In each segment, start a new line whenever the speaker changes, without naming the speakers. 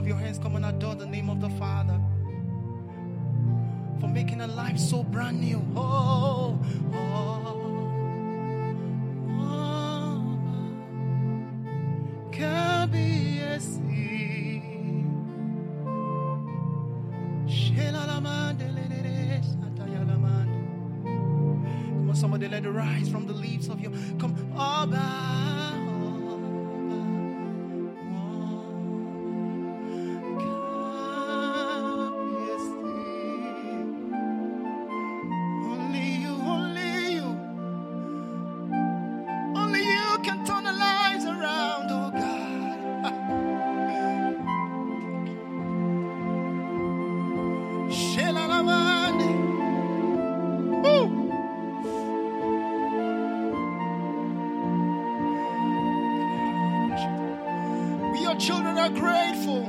of your hands, come and adore the name of the Father for making a life so brand new. Oh, oh, oh, come on, somebody let it rise from the leaves of your. Come, children are grateful.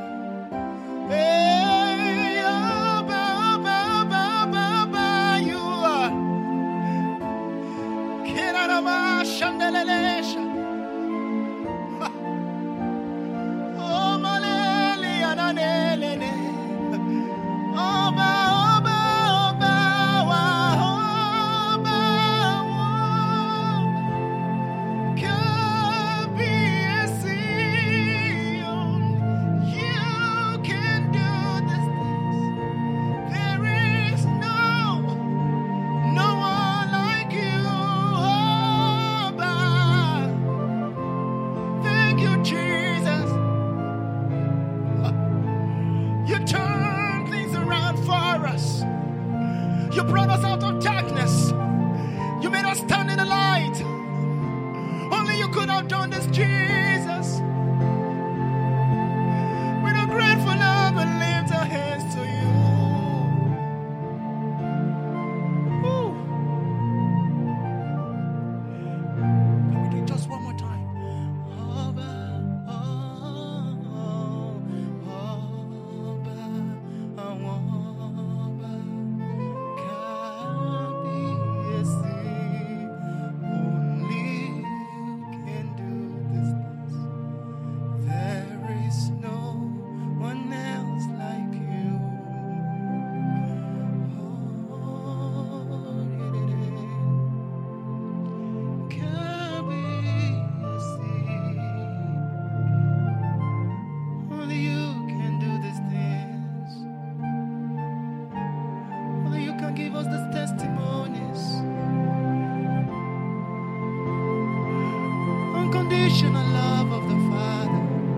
Hey, you are. Oh, malele, ananelele. Oba, oba, oba, wa, oba, wa. You brought us out of darkness. You made us stand in the light. Only you could have done this, Jesus. With a grateful love and lift our hands to you. Woo. Can we do it just one more time? Give us these testimonies. Unconditional love of the Father.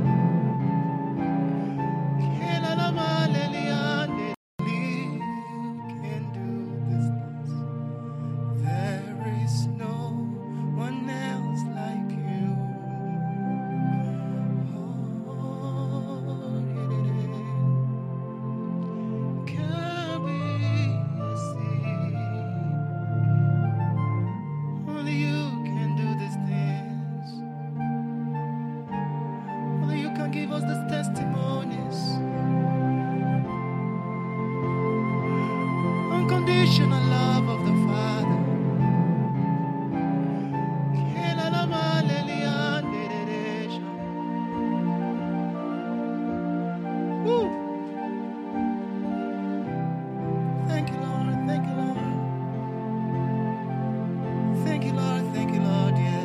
You can do these things. There is no one else like you. Only you can do these things. Only you can give us these testimonies. Unconditional love of the Father. Woo. Thank you, Lord. Thank you, Lord. Thank you, Lord. Thank you, Lord. Yes.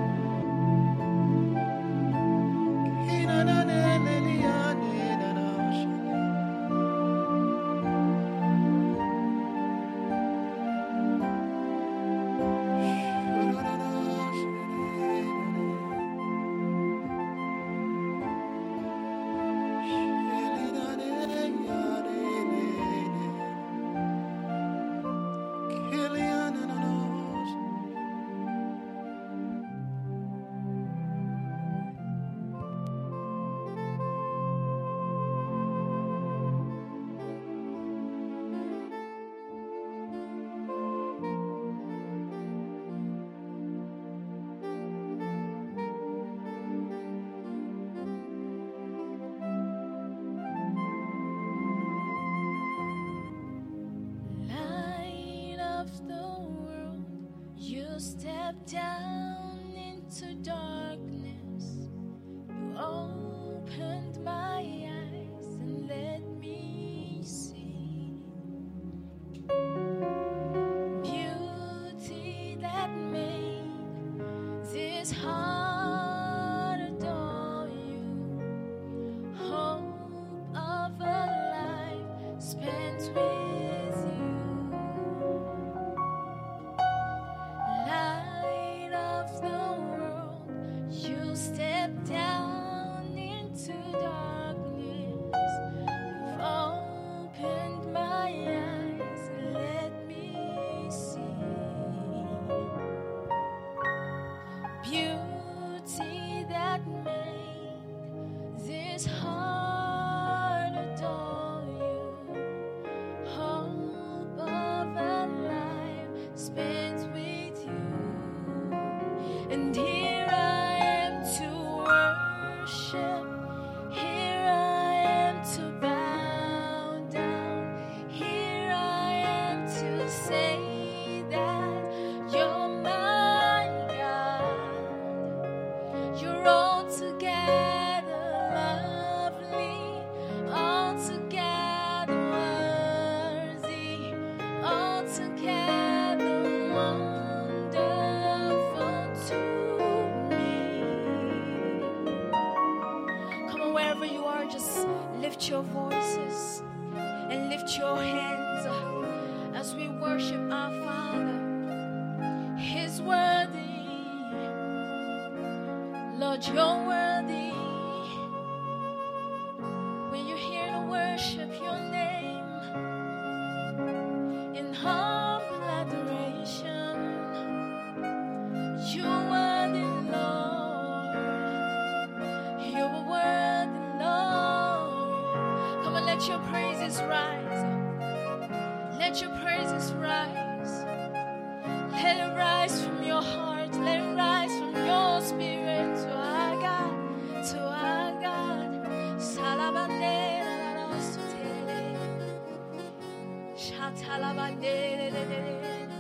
Step down into darkness. You opened my eyes am to bow down. Here I am to say that you're my God. You're altogether lovely, altogether worthy, altogether wonderful to me. Come on, wherever you are, just lift your voices and lift your hands as we worship our Father. He's worthy. Lord, you're worthy. When you're here to worship your name in humble adoration, you're worthy, Lord. You're worthy, Lord. Come on, let your praises rise. Let your praises rise. Let it rise from your heart. Let it rise from your spirit to our God, to our God. Salabandera la la sutele. Shatalabandere.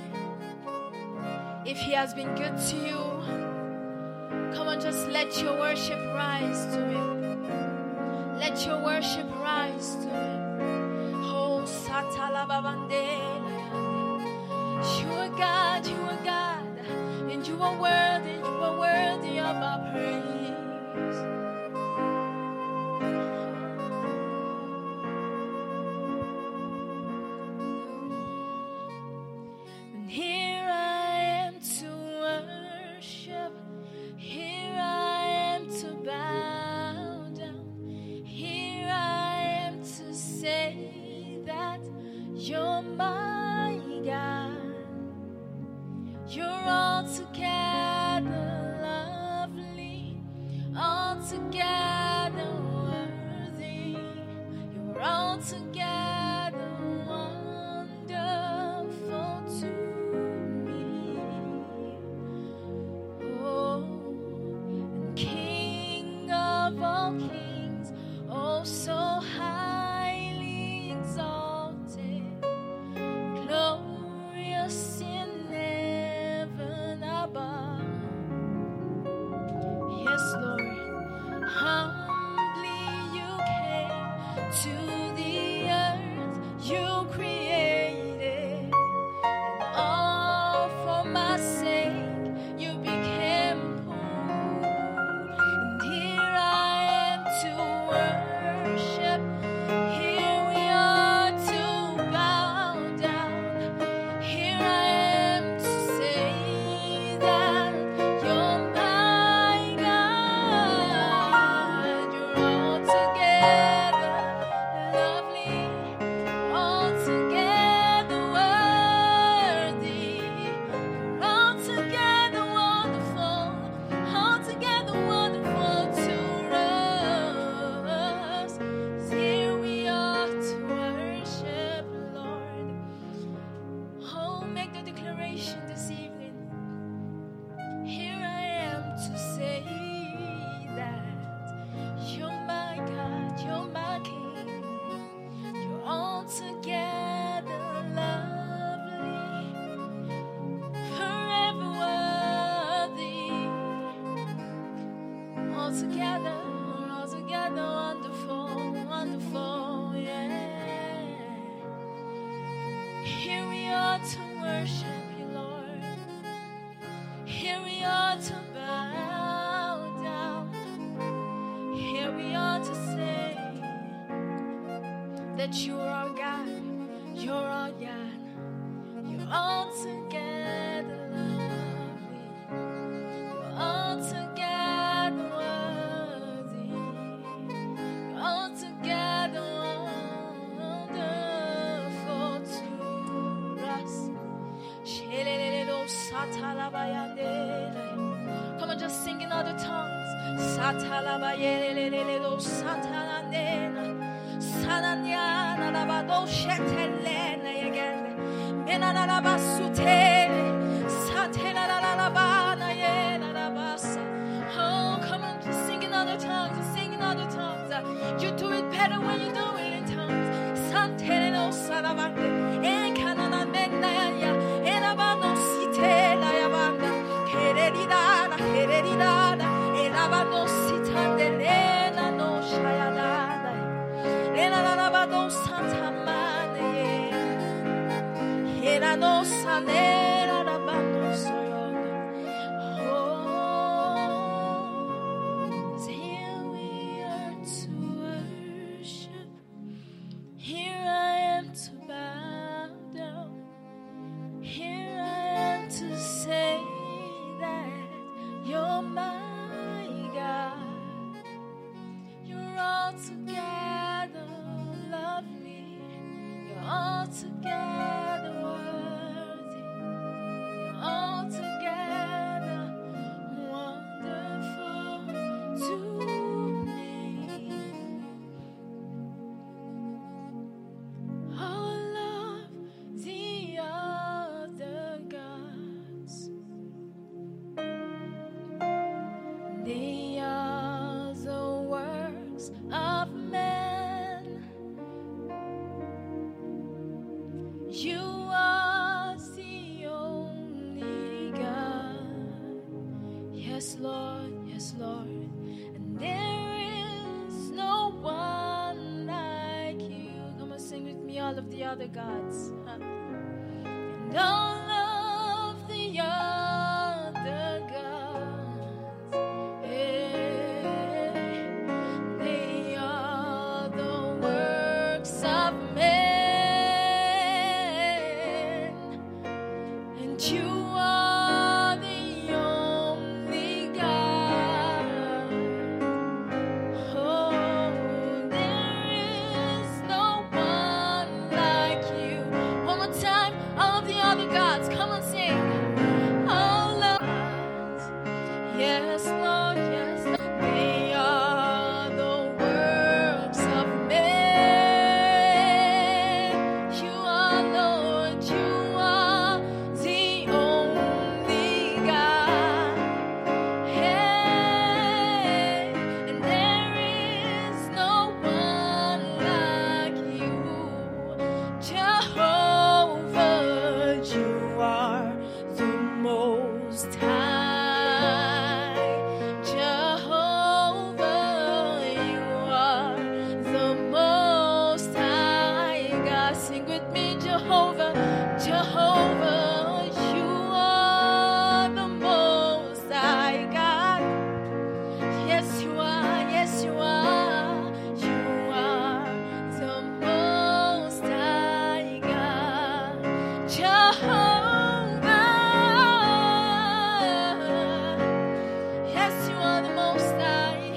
If he has been good to you, come on, just let your worship rise to him. Let your worship rise to him. Oh, Satalabandera. You are God, you are God, and you are worthy of our praise. And here I am to worship, here I am to bow down, here I am to say that you're my God. You're altogether lovely, altogether worthy. You're altogether wonderful to me. Oh, and King of all kings, oh so highly exalted, glorious in above. Yes, Lord. Humbly you came to the earth you created, and all for my sake you became poor. And here I am to worship. Here we are to bow down. Here I am to say that you're my God. You're altogether lovely, altogether worthy, you're altogether wonderful, altogether wonderful to us. Here we are to worship, Lord. Oh, make the declaration this evening. Here I am to say that you're my God, you're my King. You're altogether lovely, forever worthy, altogether wonderful, wonderful, yeah. Here we are to worship you, Lord. Here we are to bow down. Here we are to say that you are our God. You're our God. You're altogether lovely. You're altogether worthy. You're altogether wonderful to us. Come on, just sing in other tongues. Oh, come on, just sing in other tongues. You do it better when you do it in tongues. Santeleno salavande, enkanana menaya, enabano sitela yabanda, keredidana, keredidana, enabano sitandelena no shayadana, enabano santamane, enano salera rabano soyono. Here we are to worship. Here I am to bow down. Here I am to say that you're my God. You're altogether lovely. You're altogether worthy. You're altogether wonderful to me. All of the other gods, they are the works of man. You are the only God. Yes, Lord, yes, Lord. And there is no one like you. Come on, sing with me, all of the other gods. And all of the other gods, they are the works of men. And you are the only God. Oh, there is no one like you. One more time, all of the other gods, come on, sing. All of gods, yes, Lord, yes, Lord. They are the works of men. You are Lord, you are the only God. Hey, and there is no one like you. Jehovah, you are the most high. Jehovah, you are the most high. God, sing with me, Jehovah, Jehovah, you are the most high. God, yes, you are, yes, you are. You are the most high God. Jehovah, yes, you are the most high.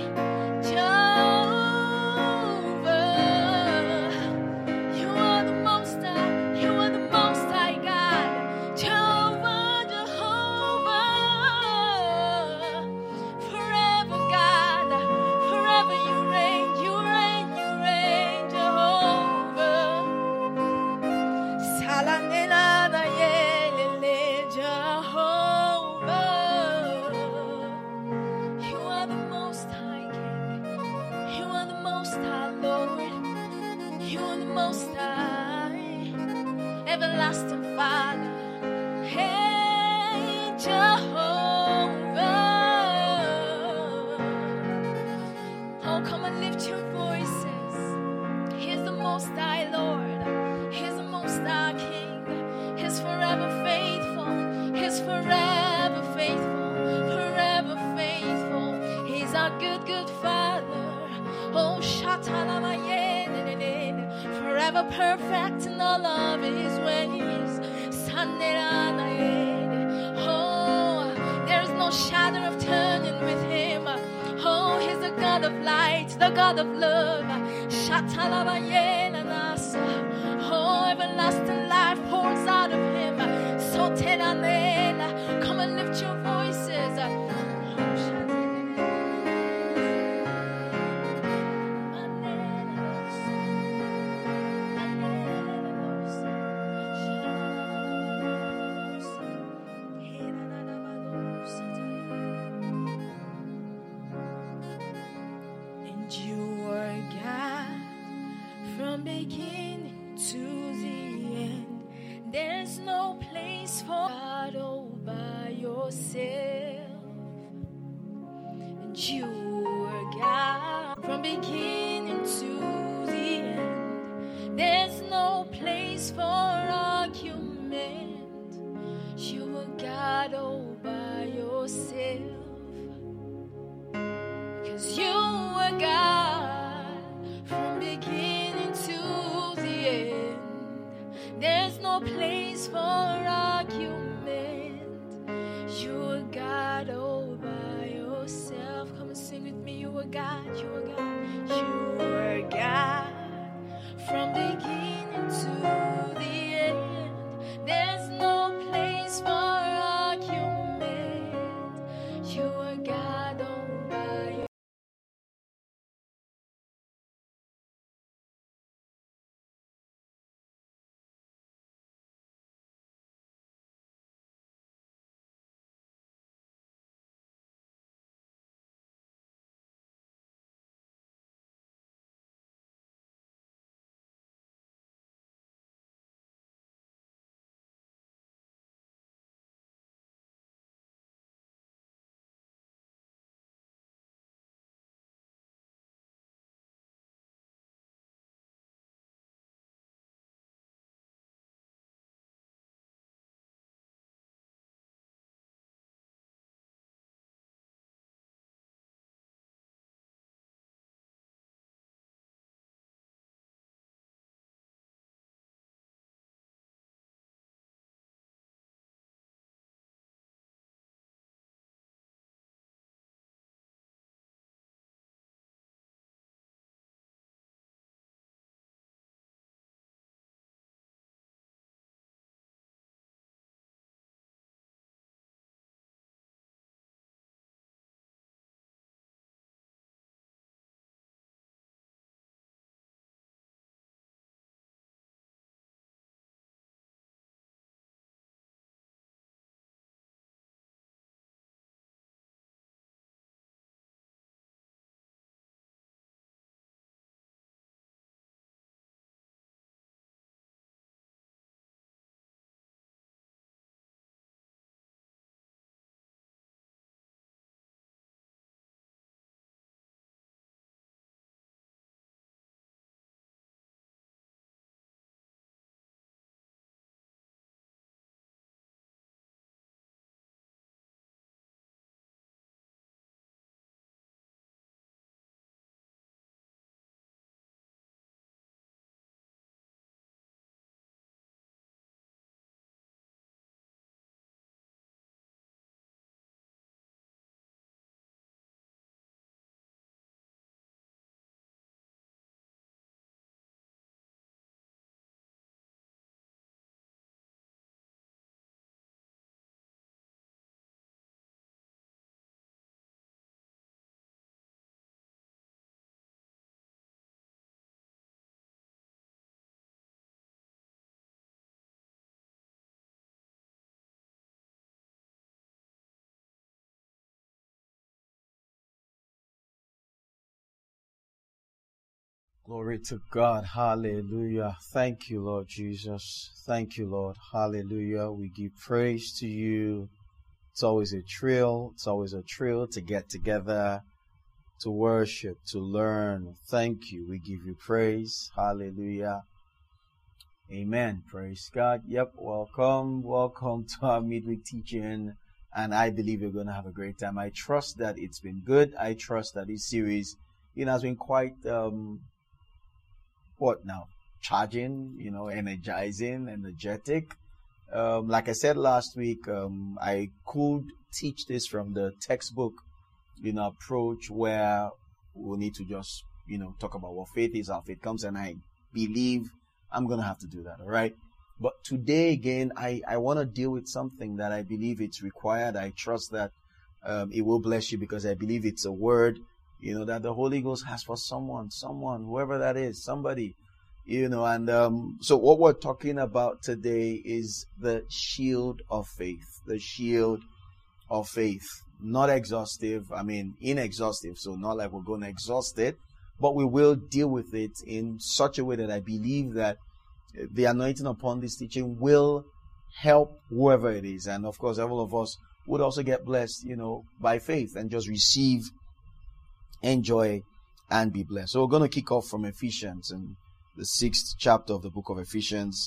Jehovah, you are the most high. You are the most high God. Jehovah, Jehovah, forever God, forever you reign, you reign, you reign, Jehovah. Salanelana yelele, Jehovah. You are the most high King. You are the most high Lord. You are the most high, everlasting Father. Hey, Jehovah. Oh, come and lift your voices. He's the most high Lord. He's the most high King. He's forever faithful. He's forever faithful. Forever faithful. He's our good, good Father. Oh, Shatalamayen, forever perfect in all of his ways. Sanelanayen. Oh, there's no shadow of turning with him. Oh, he's the God of light, the God of love. Shatalamayen anasa. Oh, everlasting life pours out of him. Sotelanela. Come and lift your voices. And you are God from beginning to the end. There's no place for God all by yourself. And you are God from beginning to the end. There's no place for argument. You are God all by yourself. 'Cause you are God from beginning to the end. There's no place for argument. You are God all by yourself. Come and sing with me. You are God, you are God, you are God from beginning to the end. There's no place for argument. You are God all by yourself.
Glory to God. Hallelujah. Thank you, Lord Jesus. Thank you, Lord. Hallelujah. We give praise to you. It's always a thrill. It's always a thrill to get together, to worship, to learn. Thank you. We give you praise. Hallelujah. Amen. Praise God. Yep. Welcome. Welcome to our midweek teaching. And I believe you're going to have a great time. I trust that it's been good. I trust that this series, has been quite, charging, energizing, energetic. Like I said last week, I could teach this from the textbook, approach where we'll need to just, talk about what faith is, how faith comes, and I believe I'm going to have to do that, all right? But today, again, I want to deal with something that I believe it's required. I trust that it will bless you because I believe it's a word, that the Holy Ghost has for someone, whoever that is, somebody, and so what we're talking about today is the shield of faith, not exhaustive, inexhaustive, so not like we're going to exhaust it, but we will deal with it in such a way that I believe that the anointing upon this teaching will help whoever it is. And of course, all of us would also get blessed, by faith and just receive, enjoy, and be blessed. So we're going to kick off from Ephesians and the 6th chapter of the book of Ephesians,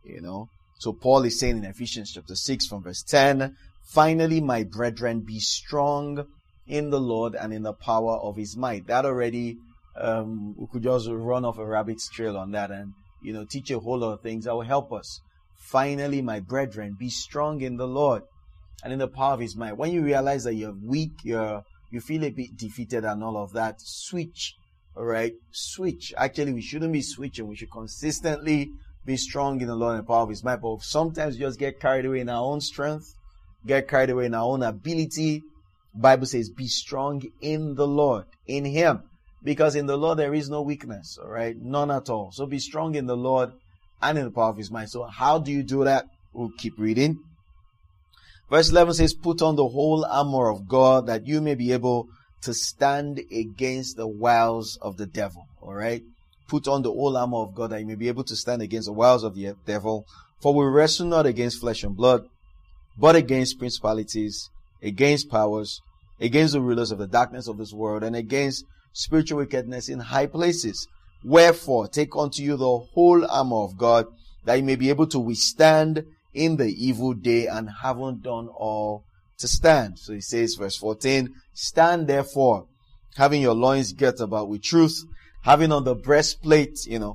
So Paul is saying in Ephesians chapter 6 from verse 10, finally, my brethren, be strong in the Lord and in the power of his might. That already, we could just run off a rabbit's trail on that and, teach a whole lot of things that will help us. Finally, my brethren, be strong in the Lord and in the power of his might. When you realize that you're weak, you feel a bit defeated and all of that, switch. All right, switch. Actually, we shouldn't be switching. We should consistently be strong in the Lord and the power of his might. But sometimes we just get carried away in our own strength, get carried away in our own ability. Bible says, be strong in the Lord, in him. Because in the Lord there is no weakness, all right? None at all. So be strong in the Lord and in the power of his might. So how do you do that? We'll keep reading. Verse 11 says, put on the whole armor of God that you may be able to stand against the wiles of the devil. All right. Put on the whole armor of God that you may be able to stand against the wiles of the devil. For we wrestle not against flesh and blood, but against principalities, against powers, against the rulers of the darkness of this world, and against spiritual wickedness in high places. Wherefore, take unto you the whole armor of God that you may be able to withstand in the evil day, and having done all to stand. So he says, verse 14, stand therefore, having your loins girt about with truth, having on the breastplate,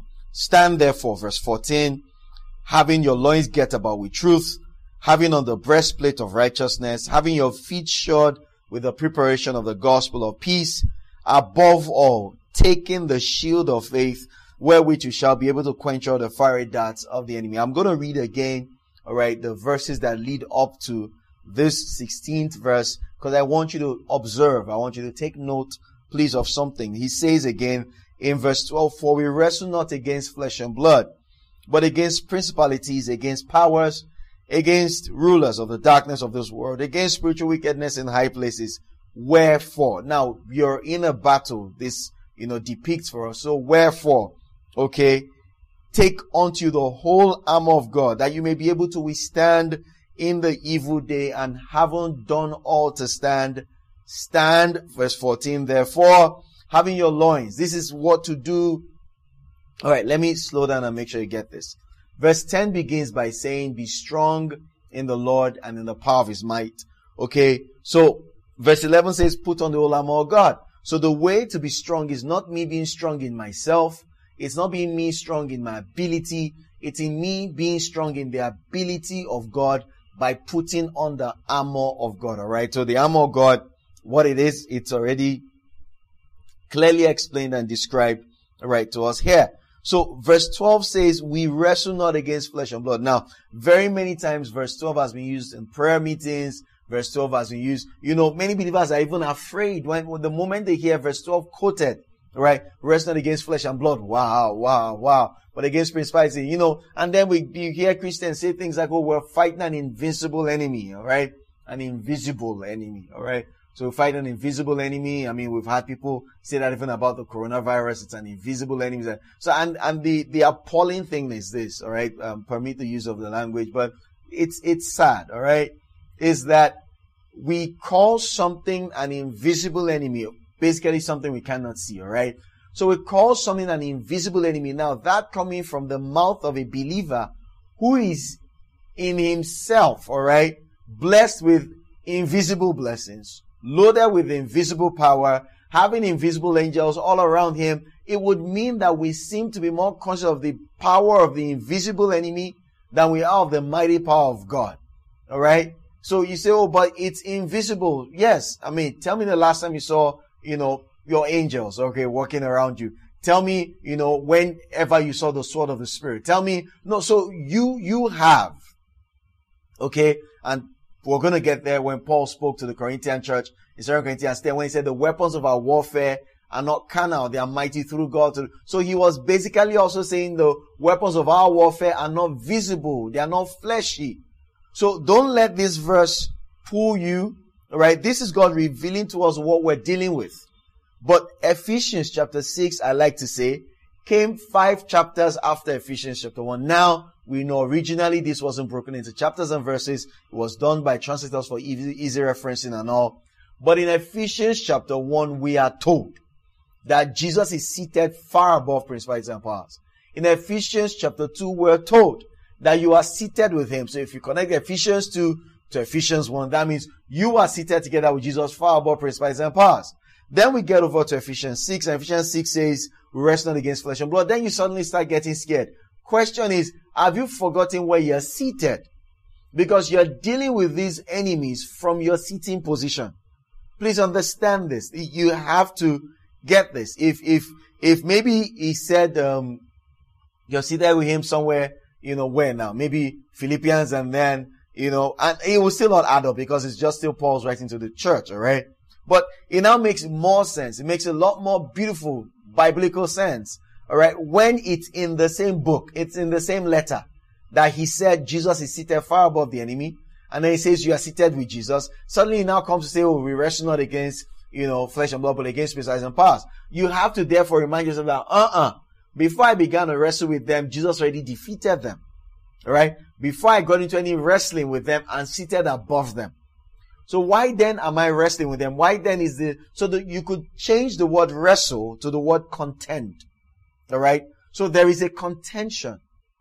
stand therefore, verse 14, having your loins girt about with truth, having on the breastplate of righteousness, having your feet shod with the preparation of the gospel of peace, above all, taking the shield of faith, wherewith you shall be able to quench all the fiery darts of the enemy. I'm going to read again, all right, the verses that lead up to this 16th verse, because I want you to observe, I want you to take note, please, of something. He says again in verse 12, for we wrestle not against flesh and blood, but against principalities, against powers, against rulers of the darkness of this world, against spiritual wickedness in high places. Wherefore, now you're in a battle, this, depicts for us. So wherefore, okay, take unto you the whole armor of God, that you may be able to withstand in the evil day, and having done all to stand, stand. Verse 14, therefore, having your loins. This is what to do. All right, let me slow down and make sure you get this. Verse 10 begins by saying, be strong in the Lord and in the power of his might. Okay, so verse 11 says, put on the whole armor of God. So the way to be strong is not me being strong in myself. It's not being me strong in my ability. It's in me being strong in the ability of God by putting on the armor of God. All right. So the armor of God, what it is, it's already clearly explained and described, all right, to us here. So verse 12 says, we wrestle not against flesh and blood. Now, very many times verse 12 has been used in prayer meetings. Verse 12 has been used. Many believers are even afraid when the moment they hear verse 12 quoted, right? Wrestle not against flesh and blood. Wow. But against principality, and then you hear Christians say things like, oh, we're fighting an invincible enemy, all right? An invisible enemy, all right? So we fight an invisible enemy. I mean, we've had people say that even about the coronavirus. It's an invisible enemy. So, and the appalling thing is this, all right? Permit the use of the language, but it's sad, all right? Is that we call something an invisible enemy, basically something we cannot see, all right? So we call something an invisible enemy. Now that coming from the mouth of a believer who is in himself, all right, blessed with invisible blessings, loaded with invisible power, having invisible angels all around him, it would mean that we seem to be more conscious of the power of the invisible enemy than we are of the mighty power of God. All right? So you say, oh, but it's invisible. Yes. I mean, tell me the last time you saw, your angels, okay, walking around you. Tell me, whenever you saw the sword of the Spirit. Tell me, no, so you have, okay, and we're going to get there when Paul spoke to the Corinthian church in 2 Corinthians 10, when he said the weapons of our warfare are not carnal, they are mighty through God. So he was basically also saying the weapons of our warfare are not visible, they are not fleshy. So don't let this verse fool you, all right? This is God revealing to us what we're dealing with. But Ephesians chapter 6, I like to say, came 5 chapters after Ephesians chapter 1. Now, we know originally this wasn't broken into chapters and verses. It was done by translators for easy referencing and all. But in Ephesians chapter 1, we are told that Jesus is seated far above principalities and powers. In Ephesians chapter 2, we're told that you are seated with him. So if you connect Ephesians 2 to Ephesians 1, that means you are seated together with Jesus far above principalities and powers. Then we get over to Ephesians 6, and Ephesians 6 says, we wrestle not against flesh and blood. Then you suddenly start getting scared. Question is, have you forgotten where you're seated? Because you're dealing with these enemies from your seating position. Please understand this. You have to get this. If maybe he said, you're seated with him somewhere, where now? Maybe Philippians, and then, and it will still not add up because it's just still Paul's writing to the church, alright? But it now makes more sense. It makes a lot more beautiful biblical sense, alright? When it's in the same book, it's in the same letter that he said Jesus is seated far above the enemy, and then he says you are seated with Jesus. Suddenly he now comes to say, oh, we wrestle not against, flesh and blood, but against principalities and powers. You have to therefore remind yourself that, before I began to wrestle with them, Jesus already defeated them. Alright? Before I got into any wrestling with them and seated above them. So why then am I wrestling with them? Why then so that you could change the word wrestle to the word contend. Alright? So there is a contention.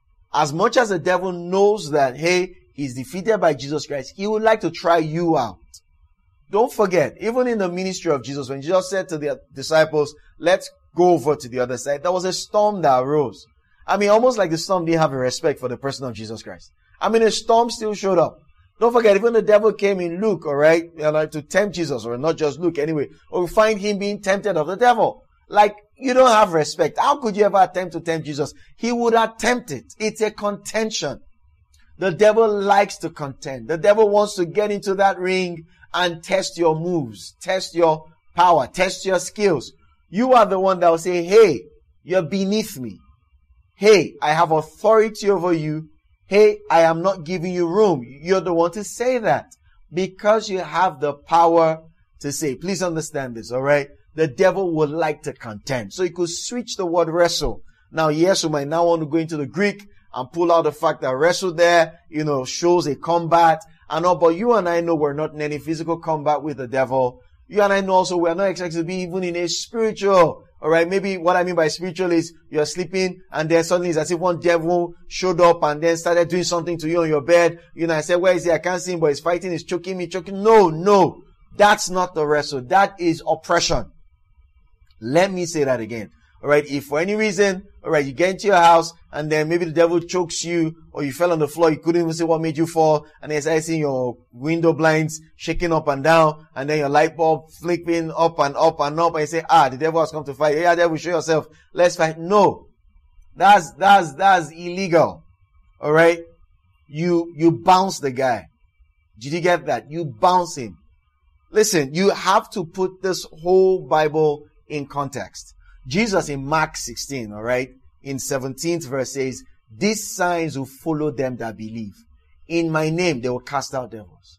As much as the devil knows that, hey, he's defeated by Jesus Christ, he would like to try you out. Don't forget, even in the ministry of Jesus, when Jesus said to the disciples, let's go over to the other side, there was a storm that arose. Almost like the storm didn't have a respect for the person of Jesus Christ. A storm still showed up. Don't forget, even the devil came in Luke, alright, to tempt Jesus, or not just Luke anyway. Or we find him being tempted of the devil. Like, you don't have respect. How could you ever attempt to tempt Jesus? He would attempt it. It's a contention. The devil likes to contend. The devil wants to get into that ring and test your moves, test your power, test your skills. You are the one that will say, hey, you're beneath me. Hey, I have authority over you. Hey, I am not giving you room. You're the one to say that because you have the power to say. Please understand this, alright? The devil would like to contend. So you could switch the word wrestle. Now, yes, you might now want to go into the Greek and pull out the fact that wrestle there, shows a combat and all. But you and I know we're not in any physical combat with the devil. You and I know also we're not expected to be even in a spiritual. Alright, maybe what I mean by spiritual is you're sleeping and then suddenly it's as if one devil showed up and then started doing something to you on your bed. I said, where is he? I can't see him, but he's fighting, he's choking me. No. That's not the wrestle. That is oppression. Let me say that again. Alright, if for any reason, alright, you get into your house and then maybe the devil chokes you or you fell on the floor, you couldn't even see what made you fall, and then you start seeing your window blinds shaking up and down, and then your light bulb flipping up and up and up, and you say, the devil has come to fight. Yeah, devil, show yourself. Let's fight. No. That's illegal. Alright? You bounce the guy. Did you get that? You bounce him. Listen, you have to put this whole Bible in context. Jesus in Mark 16, alright, in 17th verse says, these signs will follow them that believe. In my name, they will cast out devils.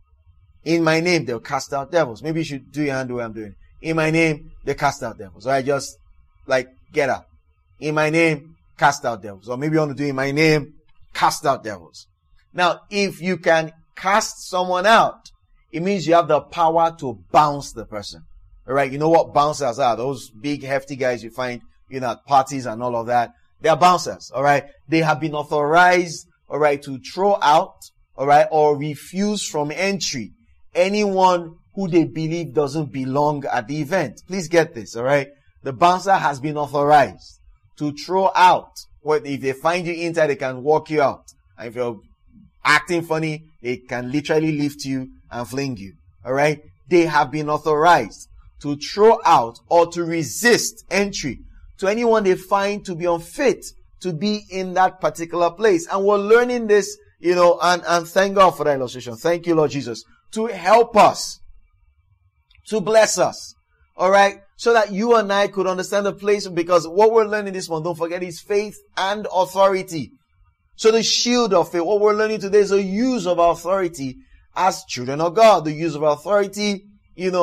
In my name, they will cast out devils. Maybe you should do your hand the way I'm doing. In my name, they cast out devils. Alright, just get up. In my name, cast out devils. Or maybe you want to do in my name, cast out devils. Now, if you can cast someone out, it means you have the power to bounce the person. Alright, you know what bouncers are? Those big hefty guys you find, at parties and all of that. They are bouncers, alright? They have been authorized, alright, to throw out, alright, or refuse from entry anyone who they believe doesn't belong at the event. Please get this, alright? The bouncer has been authorized to throw out. If they find you inside, they can walk you out. And if you're acting funny, they can literally lift you and fling you, alright? They have been authorized to throw out or to resist entry to anyone they find to be unfit to be in that particular place. And we're learning this, and thank God for that illustration. Thank you, Lord Jesus, to help us, to bless us. Alright? So that you and I could understand the place, because what we're learning this month, don't forget, is faith and authority. So the shield of faith, what we're learning today is the use of our authority as children of God. The use of our authority,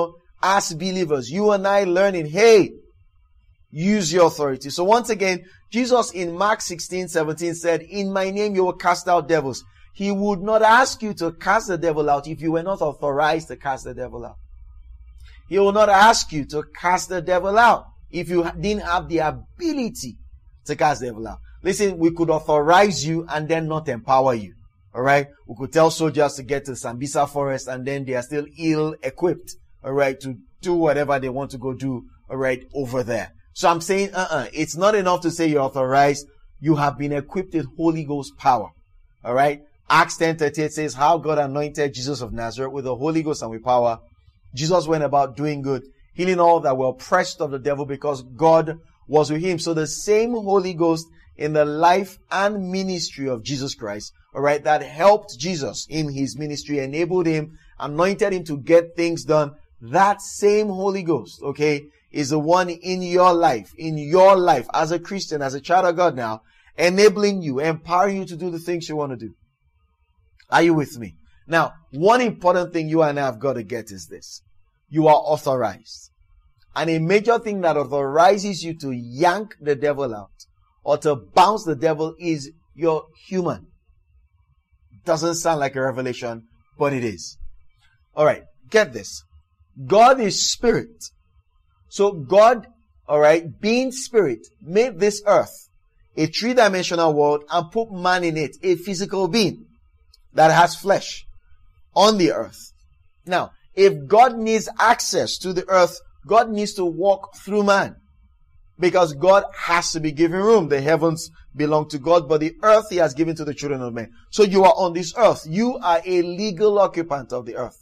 as believers, you and I learning, hey, use your authority. So once again, Jesus in Mark 16:17 said, in my name you will cast out devils. He would not ask you to cast the devil out if you were not authorized to cast the devil out. He will not ask you to cast the devil out if you didn't have the ability to cast the devil out. Listen, we could authorize you and then not empower you. Alright? We could tell soldiers to get to Sambisa forest and then they are still ill-equipped, alright, to do whatever they want to go do, alright, over there. So I'm saying, it's not enough to say you're authorized. You have been equipped with Holy Ghost power. Alright? Acts 10:38 says, how God anointed Jesus of Nazareth with the Holy Ghost and with power. Jesus went about doing good, healing all that were oppressed of the devil because God was with him. So the same Holy Ghost in the life and ministry of Jesus Christ, alright, that helped Jesus in his ministry, enabled him, anointed him to get things done. That same Holy Ghost, okay, is the one in your life as a Christian, as a child of God now, enabling you, empowering you to do the things you want to do. Are you with me? Now, one important thing you and I have got to get is this. You are authorized. And a major thing that authorizes you to yank the devil out or to bounce the devil is you're human. Doesn't sound like a revelation, but it is. Alright, get this. God is spirit. So God, alright, being spirit, made this earth a three-dimensional world and put man in it, a physical being that has flesh on the earth. Now, if God needs access to the earth, God needs to walk through man. Because God has to be given room. The heavens belong to God, but the earth he has given to the children of men. So you are on this earth. You are a legal occupant of the earth.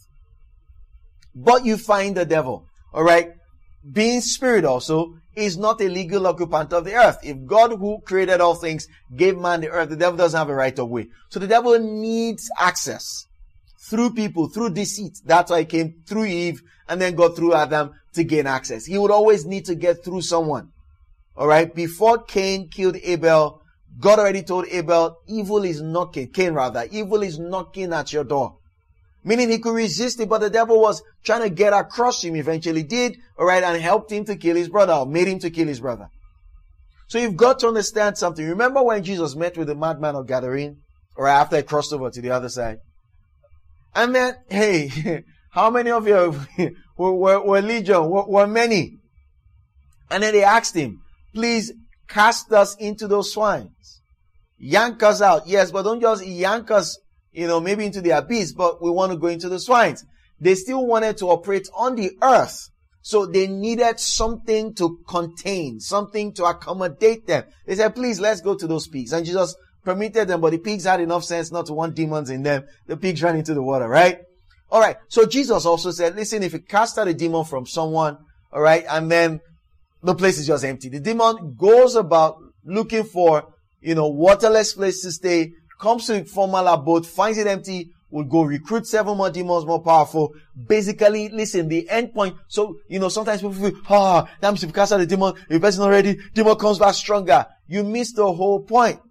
But you find the devil, alright, being spirit also, is not a legal occupant of the earth. If God who created all things gave man the earth, the devil doesn't have a right of way. So the devil needs access through people, through deceit. That's why he came through Eve and then got through Adam to gain access. He would always need to get through someone. Alright, before Cain killed Abel, God already told Abel, evil is knocking, evil is knocking at your door. Meaning he could resist it, but the devil was trying to get across him, eventually did, alright, and helped him to kill his brother, or made him to kill his brother. So you've got to understand something. Remember when Jesus met with the madman of Gadarene, or after he crossed over to the other side? And then, hey, how many of you were legion, were many? And then they asked him, please cast us into those swines. Yank us out. Yes, but don't just yank us, maybe into the abyss, but we want to go into the swines. They still wanted to operate on the earth. So they needed something to contain, something to accommodate them. They said, please, let's go to those pigs. And Jesus permitted them, but the pigs had enough sense not to want demons in them. The pigs ran into the water, right? Alright. So Jesus also said, listen, if you cast out a demon from someone, alright, and then the place is just empty. The demon goes about looking for, waterless place to stay, comes to a formal abode, finds it empty, will go recruit 7 more demons more powerful. Basically, listen, the end point. So, sometimes people feel, that means if you cast out the demon, if the person already, demon comes back stronger. You miss the whole point.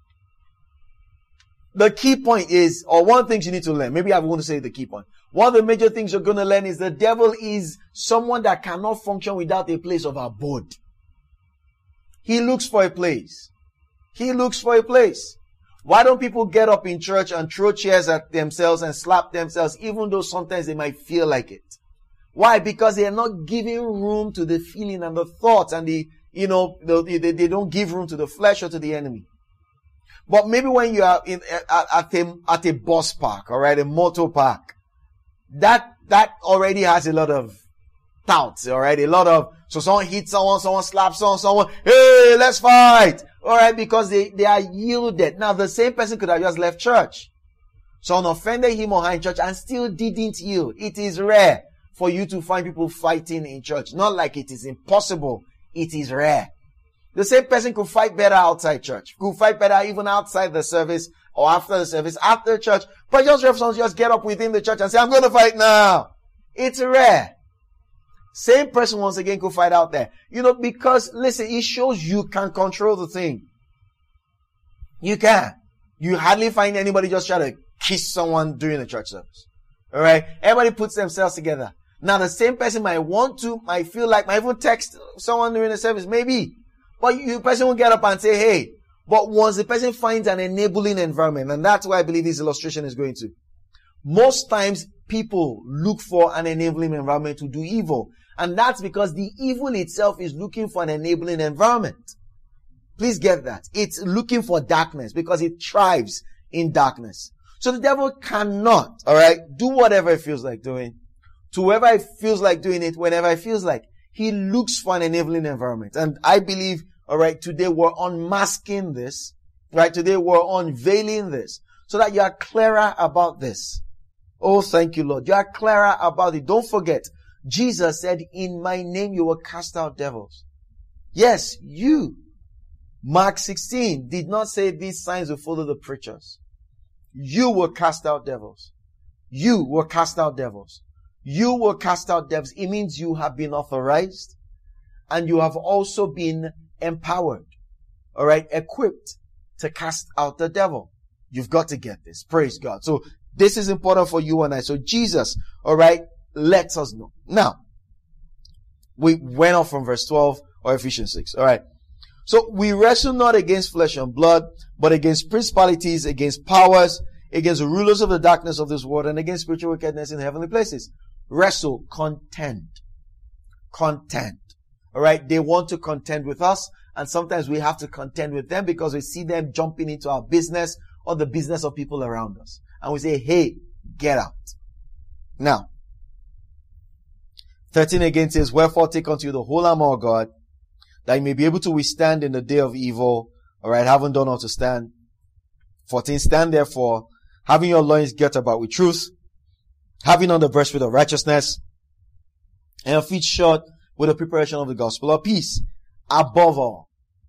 The key point is, or one thing you need to learn, maybe I want to say the key point. One of the major things you're going to learn is the devil is someone that cannot function without a place of abode. He looks for a place. He looks for a place. Why don't people get up in church and throw chairs at themselves and slap themselves, even though sometimes they might feel like it? Why? Because they are not giving room to the feeling and the thoughts and they don't give room to the flesh or to the enemy. But maybe when you are at a bus park, alright, a motor park, that already has a lot of touts, alright, so someone hits someone slaps someone, hey, let's fight, alright, because they are yielded. Now the same person could have just left church. Someone offended him or her in church and still didn't yield. It is rare for you to find people fighting in church. Not like it is impossible. It is rare. The same person could fight better outside church. Could fight better even outside the service or after the service, after church. But just get up within the church and say, I'm going to fight now. It's rare. Same person once again could fight out there. Because, listen, it shows you can control the thing. You can. You hardly find anybody just try to kiss someone during a church service. Alright? Everybody puts themselves together. Now the same person might feel like, might even text someone during the service, maybe. But the person will get up and say, hey. But once the person finds an enabling environment, and that's why I believe this illustration is going to. Most times people look for an enabling environment to do evil. And that's because the evil itself is looking for an enabling environment. Please get that. It's looking for darkness because it thrives in darkness. So the devil cannot, alright, do whatever it feels like doing. To whoever it feels like doing it, whenever it feels like. He looks for an enabling environment. And I believe, alright, today we're unmasking this. Right? Today we're unveiling this. So that you are clearer about this. Oh, thank you, Lord. You are clearer about it. Don't forget, Jesus said, in my name you will cast out devils. Yes, you. Mark 16 did not say these signs will follow the preachers. You will cast out devils. You will cast out devils. You will cast out devils. It means you have been authorized and you have also been empowered. Alright, equipped to cast out the devil. You've got to get this. Praise God. So this is important for you and I. So Jesus, alright, lets us know. Now, we went off from verse 12 or Ephesians 6. Alright. So we wrestle not against flesh and blood, but against principalities, against powers, against the rulers of the darkness of this world, and against spiritual wickedness in heavenly places. Wrestle, contend. Contend. Alright, they want to contend with us, and sometimes we have to contend with them because we see them jumping into our business or the business of people around us. And we say, hey, get out. Now, 13 again says, wherefore take unto you the whole armor of God, that you may be able to withstand in the day of evil. Alright, having done all to stand. 14, stand therefore, having your loins girt about with truth, having on the breastplate of righteousness, and your feet shod with the preparation of the gospel of peace. Above all,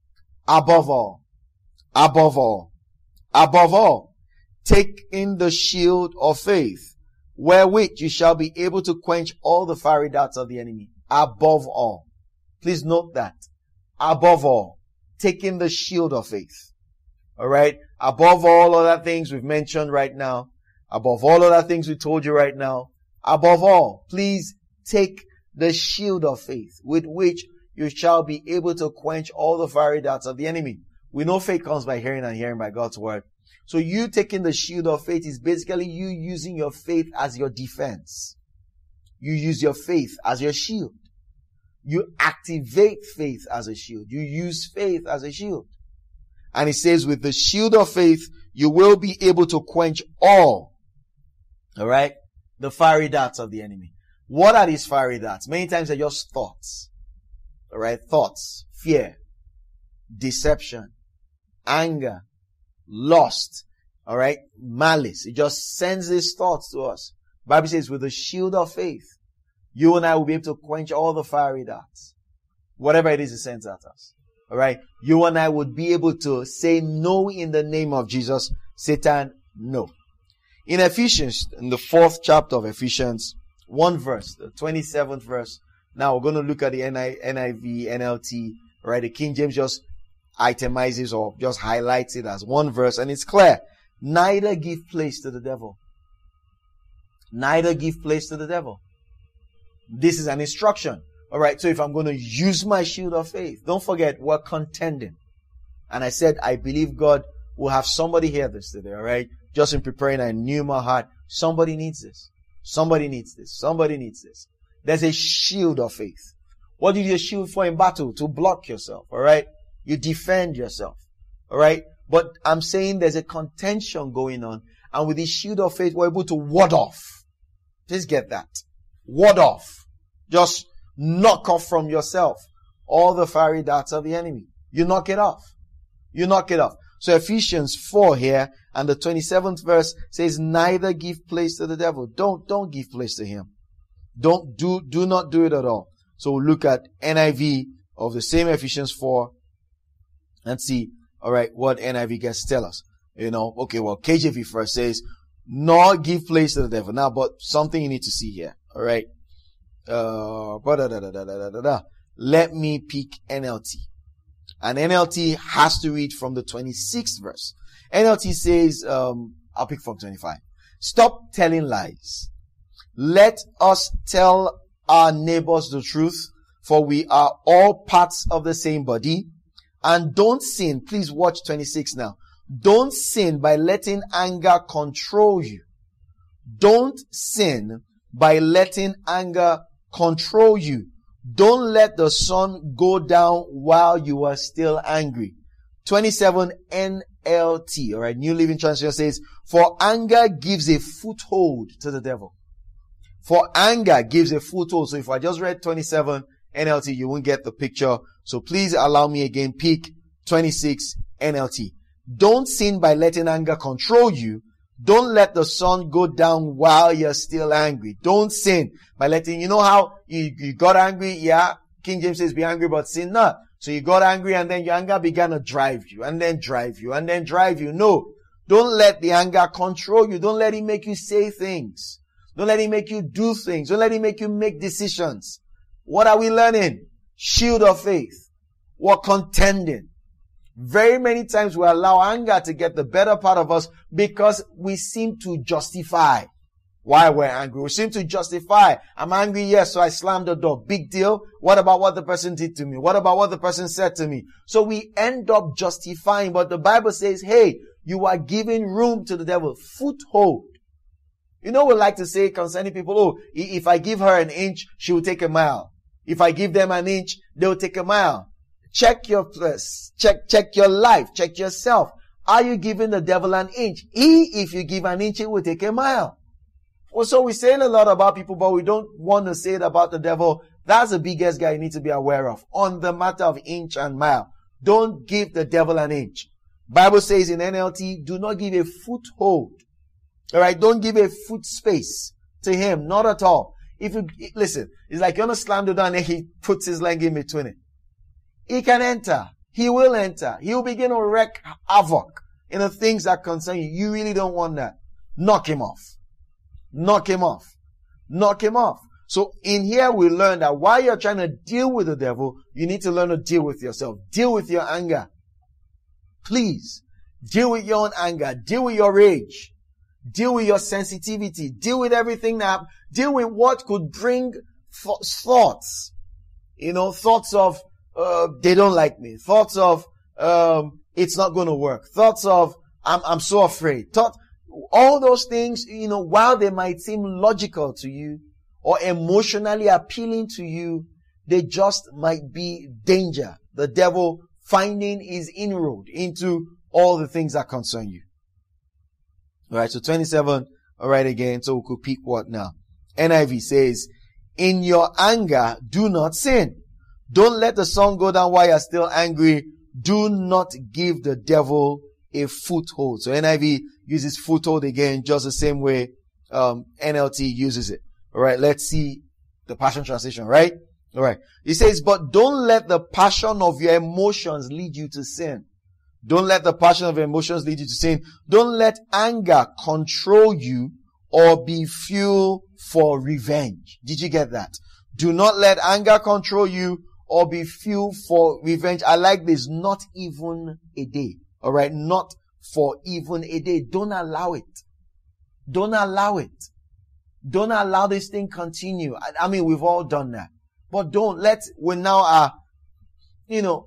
take in the shield of faith, wherewith you shall be able to quench all the fiery darts of the enemy. Above all. Please note that. Above all, take in the shield of faith. Alright? Above all other things we've mentioned right now, above all other things we told you right now, above all, please take the shield of faith with which you shall be able to quench all the fiery darts of the enemy. We know faith comes by hearing and hearing by God's word. So you taking the shield of faith is basically you using your faith as your defense. You use your faith as your shield. You activate faith as a shield. You use faith as a shield. And it says with the shield of faith, you will be able to quench all, alright, the fiery darts of the enemy. What are these fiery darts? Many times they're just thoughts. Alright, thoughts, fear, deception, anger, lust, alright, malice. It just sends these thoughts to us. The Bible says with the shield of faith, you and I will be able to quench all the fiery darts. Whatever it is it sends at us. Alright, you and I would be able to say no in the name of Jesus. Satan, no. In Ephesians, in the 4th chapter of Ephesians, one verse, the 27th verse. Now we're going to look at the NIV, NLT, right? The King James just itemizes or just highlights it as one verse, and it's clear. Neither give place to the devil. Neither give place to the devil. This is an instruction. Alright, so if I'm going to use my shield of faith, don't forget, we're contending. And I said, I believe God will have somebody hear this today, alright? Just in preparing, I knew in my heart, somebody needs this. Somebody needs this. Somebody needs this. There's a shield of faith. What do you use a shield for in battle? To block yourself, alright? You defend yourself, alright? But I'm saying there's a contention going on, and with this shield of faith, we're able to ward off. Please get that. Ward off. Just knock off from yourself all the fiery darts of the enemy. You knock it off. You knock it off. So Ephesians 4 here, and the 27th verse says, neither give place to the devil. Don't give place to him. Do not do it at all. So we'll look at NIV of the same Ephesians 4 and see, alright, what NIV gets to tell us. Okay, well, KJV first says, nor give place to the devil. Now, but something you need to see here, alright? Let me pick NLT. And NLT has to read from the 26th verse. NLT says, I'll pick from 25. Stop telling lies. Let us tell our neighbors the truth, for we are all parts of the same body. And don't sin. Please watch 26 now. Don't sin by letting anger control you. Don't sin by letting anger control you. Don't let the sun go down while you are still angry. 27 NLT, alright, New Living Translation says, for anger gives a foothold to the devil. For anger gives a foothold. So if I just read 27 NLT, you won't get the picture. So please allow me again, pick 26 NLT. Don't sin by letting anger control you. Don't let the sun go down while you're still angry. Don't sin by letting, you know how you got angry? Yeah. King James says be angry, but sin not. So you got angry and then your anger began to drive you and then drive you and then drive you. No. Don't let the anger control you. Don't let it make you say things. Don't let it make you do things. Don't let it make you make decisions. What are we learning? Shield of faith. We're contending. Very many times we allow anger to get the better part of us because we seem to justify why we're angry. We seem to justify. I'm angry, yes, so I slammed the door. Big deal. What about what the person did to me? What about what the person said to me? So we end up justifying. But the Bible says, hey, you are giving room to the devil. Foothold. You know, we like to say concerning people, oh, if I give her an inch, she will take a mile. If I give them an inch, they will take a mile. Check your place. Check your life. Check yourself. Are you giving the devil an inch? If you give an inch, he will take a mile. Well, so we say a lot about people, but we don't want to say it about the devil. That's the biggest guy you need to be aware of on the matter of inch and mile. Don't give the devil an inch. Bible says in NLT, do not give a foothold. Alright, don't give a foot space to him. Not at all. Listen, it's like you're going to slam the door and then he puts his leg in between it. He can enter. He will enter. He will begin to wreak havoc in the things that concern you. You really don't want that. Knock him off. Knock him off. Knock him off. So in here we learn that while you're trying to deal with the devil, you need to learn to deal with yourself. Deal with your anger. Please. Deal with your own anger. Deal with your rage. Deal with your sensitivity. Deal with everything deal with what could bring thoughts. You know, thoughts of, they don't like me. Thoughts of, it's not going to work. Thoughts of, I'm so afraid. All those things, you know, while they might seem logical to you or emotionally appealing to you, they just might be danger. The devil finding his inroad into all the things that concern you. Alright, so 27, alright again, so we could pick what now? NIV says, in your anger, do not sin. Don't let the sun go down while you're still angry. Do not give the devil a foothold. So NIV uses foothold again, just the same way NLT uses it. Alright, let's see the Passion Translation, right? Alright. It says, but don't let the passion of your emotions lead you to sin. Don't let the passion of your emotions lead you to sin. Don't let anger control you or be fuel for revenge. Did you get that? Do not let anger control you or be fuel for revenge. I like this. Not even a day. Alright. Not for even a day. Don't allow it. Don't allow it. Don't allow this thing continue. I mean, we've all done that. But we now are, you know,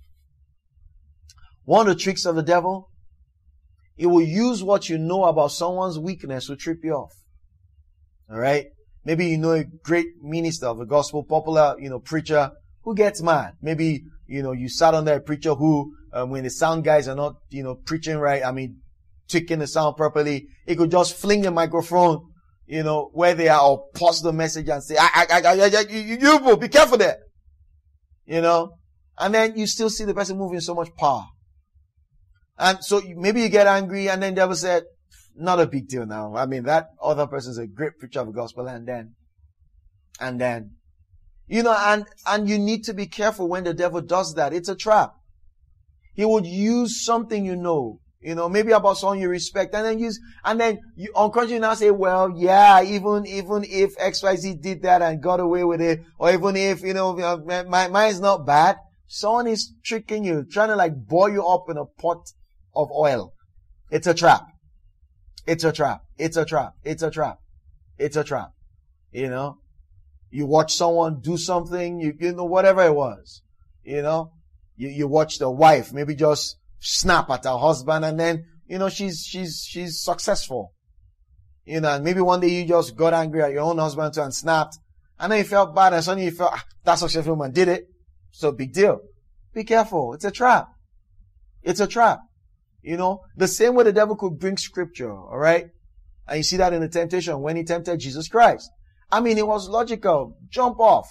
one of the tricks of the devil, he will use what you know about someone's weakness to trip you off. Alright? Maybe you know a great minister of the gospel, popular, you know, preacher who gets mad. Maybe, you know, you sat under a preacher who, when the sound guys are not, you know, preaching right, I mean, tweaking the sound properly, he could just fling the microphone, you know, where they are or pause the message and say, you be careful there. You know? And then you still see the person moving so much power. And so maybe you get angry and then the devil said, not a big deal now. I mean, that other person is a great preacher of the gospel and then, you know, and you need to be careful when the devil does that. It's a trap. He would use something you know, maybe about someone you respect and then you unconsciously now say, well, yeah, even if XYZ did that and got away with it, or even if, mine's not bad, someone is tricking you, trying to like boil you up in a pot of oil. It's a trap. It's a trap. It's a trap. It's a trap. It's a trap. You know, you watch someone do something, you know, whatever it was, you know, you watch the wife maybe just snap at her husband, and then, you know, she's successful. You know, and maybe one day you just got angry at your own husband too and snapped, and then you felt bad, and suddenly you felt, that successful woman did it. So big deal. Be careful. It's a trap. It's a trap. You know, the same way the devil could bring scripture, alright? And you see that in the temptation when he tempted Jesus Christ. I mean, it was logical. Jump off.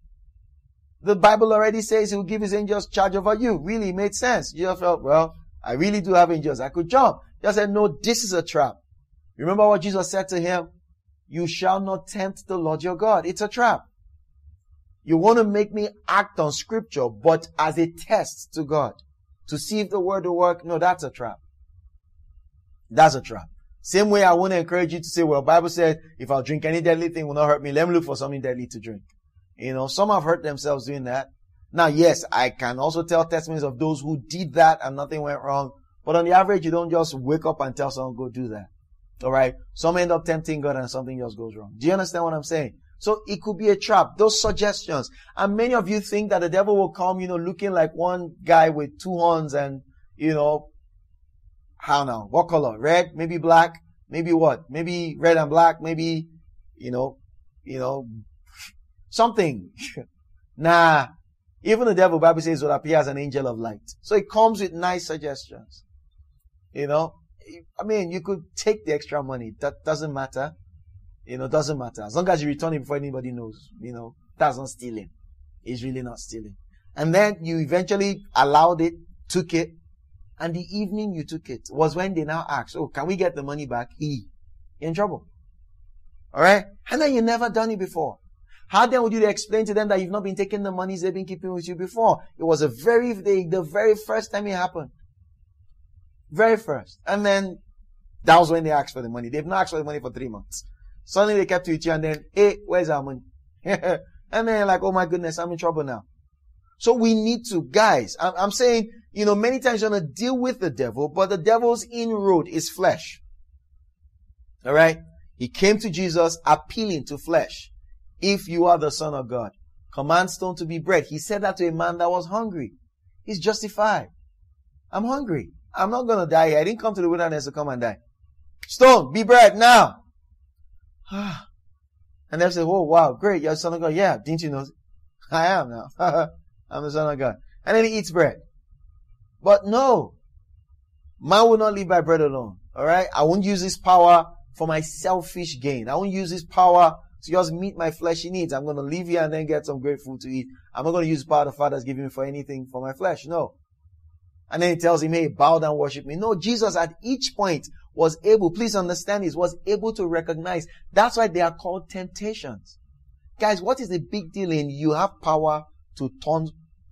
The Bible already says he will give his angels charge over you. Really, it made sense. Jesus felt, well, I really do have angels. I could jump. Just said, no, this is a trap. Remember what Jesus said to him? You shall not tempt the Lord your God. It's a trap. You want to make me act on scripture, but as a test to God, to see if the word will work. No, that's a trap. That's a trap. Same way I want to encourage you to say, well, Bible said, if I'll drink any deadly thing, it will not hurt me. Let me look for something deadly to drink. You know, some have hurt themselves doing that. Now, yes, I can also tell testimonies of those who did that and nothing went wrong. But on the average, you don't just wake up and tell someone, go do that. Alright? Some end up tempting God and something just goes wrong. Do you understand what I'm saying? So it could be a trap. Those suggestions. And many of you think that the devil will come, you know, looking like one guy with two horns and, you know, I don't know, what color? Red? Maybe black? Maybe what? Maybe red and black? Maybe, you know, something. Nah. Even the devil, Bible says, will appear as an angel of light. So it comes with nice suggestions. You know, I mean, you could take the extra money. That doesn't matter. You know, doesn't matter. As long as you return it before anybody knows, you know, that's not stealing. It's really not stealing. And then you eventually allowed it, took it, and the evening you took it was when they now asked, oh, can we get the money back? You're in trouble. Alright? And then you never done it before. How then would you explain to them that you've not been taking the monies they've been keeping with you before? It was the very first time it happened. Very first. And then that was when they asked for the money. They've not asked for the money for 3 months. Suddenly they kept it with you and then, hey, where's our money? And then you're like, oh my goodness, I'm in trouble now. So we need to, guys, I'm saying, you know, many times you're going to deal with the devil, but the devil's inroad is flesh. Alright? He came to Jesus appealing to flesh. If you are the Son of God, command stone to be bread. He said that to a man that was hungry. He's justified. I'm hungry. I'm not going to die here. I didn't come to the wilderness to come and die. Stone, be bread now. And they'll say, oh wow, great, you're the Son of God. Yeah, didn't you know? I am now. I'm the Son of God. And then he eats bread. But no, man will not live by bread alone. Alright? I won't use this power for my selfish gain. I won't use this power to just meet my fleshy needs. I'm going to leave here and then get some great food to eat. I'm not going to use the power the Father's giving me for anything for my flesh. No. And then he tells him, hey, bow down, worship me. No, Jesus at each point was able, please understand this, was able to recognize. That's why they are called temptations. Guys, what is the big deal in you have power to turn?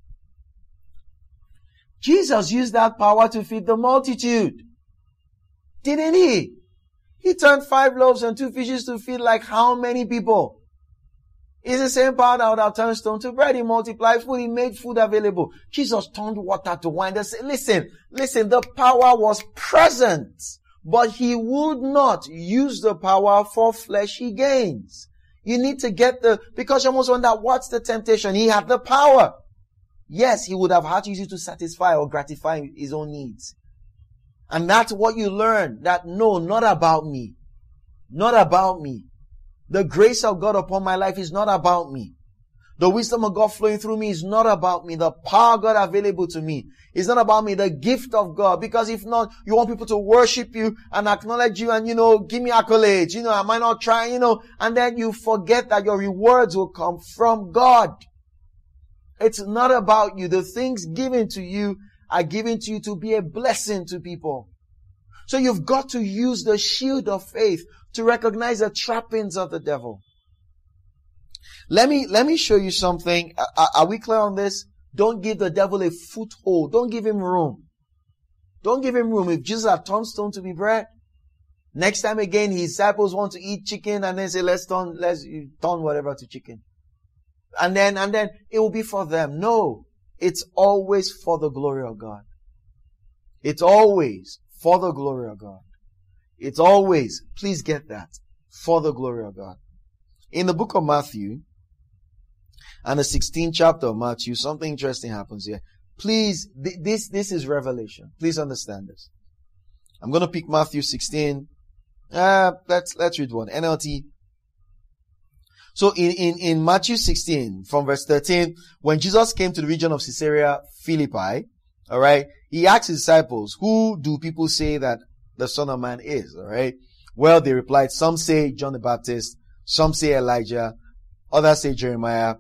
Jesus used that power to feed the multitude. Didn't he? He turned 5 loaves and 2 fishes to feed like how many people? It's the same power that would have turned stone to bread. He multiplied food. He made food available. Jesus turned water to wine. They say, listen, the power was present, but he would not use the power for fleshy gains. You need to get because you almost wonder, what's the temptation? He had the power. Yes, he would have had to use it to satisfy or gratify his own needs. And that's what you learn, that no, not about me. Not about me. The grace of God upon my life is not about me. The wisdom of God flowing through me is not about me. The power of God available to me is not about me. The gift of God. Because if not, you want people to worship you and acknowledge you and, give me accolades. Am I not trying, and then you forget that your rewards will come from God. It's not about you. The things given to you are given to you to be a blessing to people. So you've got to use the shield of faith to recognize the trappings of the devil. Let me show you something. Are we clear on this? Don't give the devil a foothold. Don't give him room. Don't give him room. If Jesus had turned stone to be bread, next time again his disciples want to eat chicken and then say, let's turn whatever to chicken. And then it will be for them. No, it's always for the glory of God. It's always for the glory of God. It's always, please get that, for the glory of God. In the book of Matthew, and the 16th chapter of Matthew, something interesting happens here. Please, this is revelation. Please understand this. I'm going to pick Matthew 16. Let's read one. NLT. So in Matthew 16, from verse 13, when Jesus came to the region of Caesarea Philippi, alright, he asked his disciples, who do people say that the Son of Man is? Alright. Well, they replied, some say John the Baptist, some say Elijah, others say Jeremiah,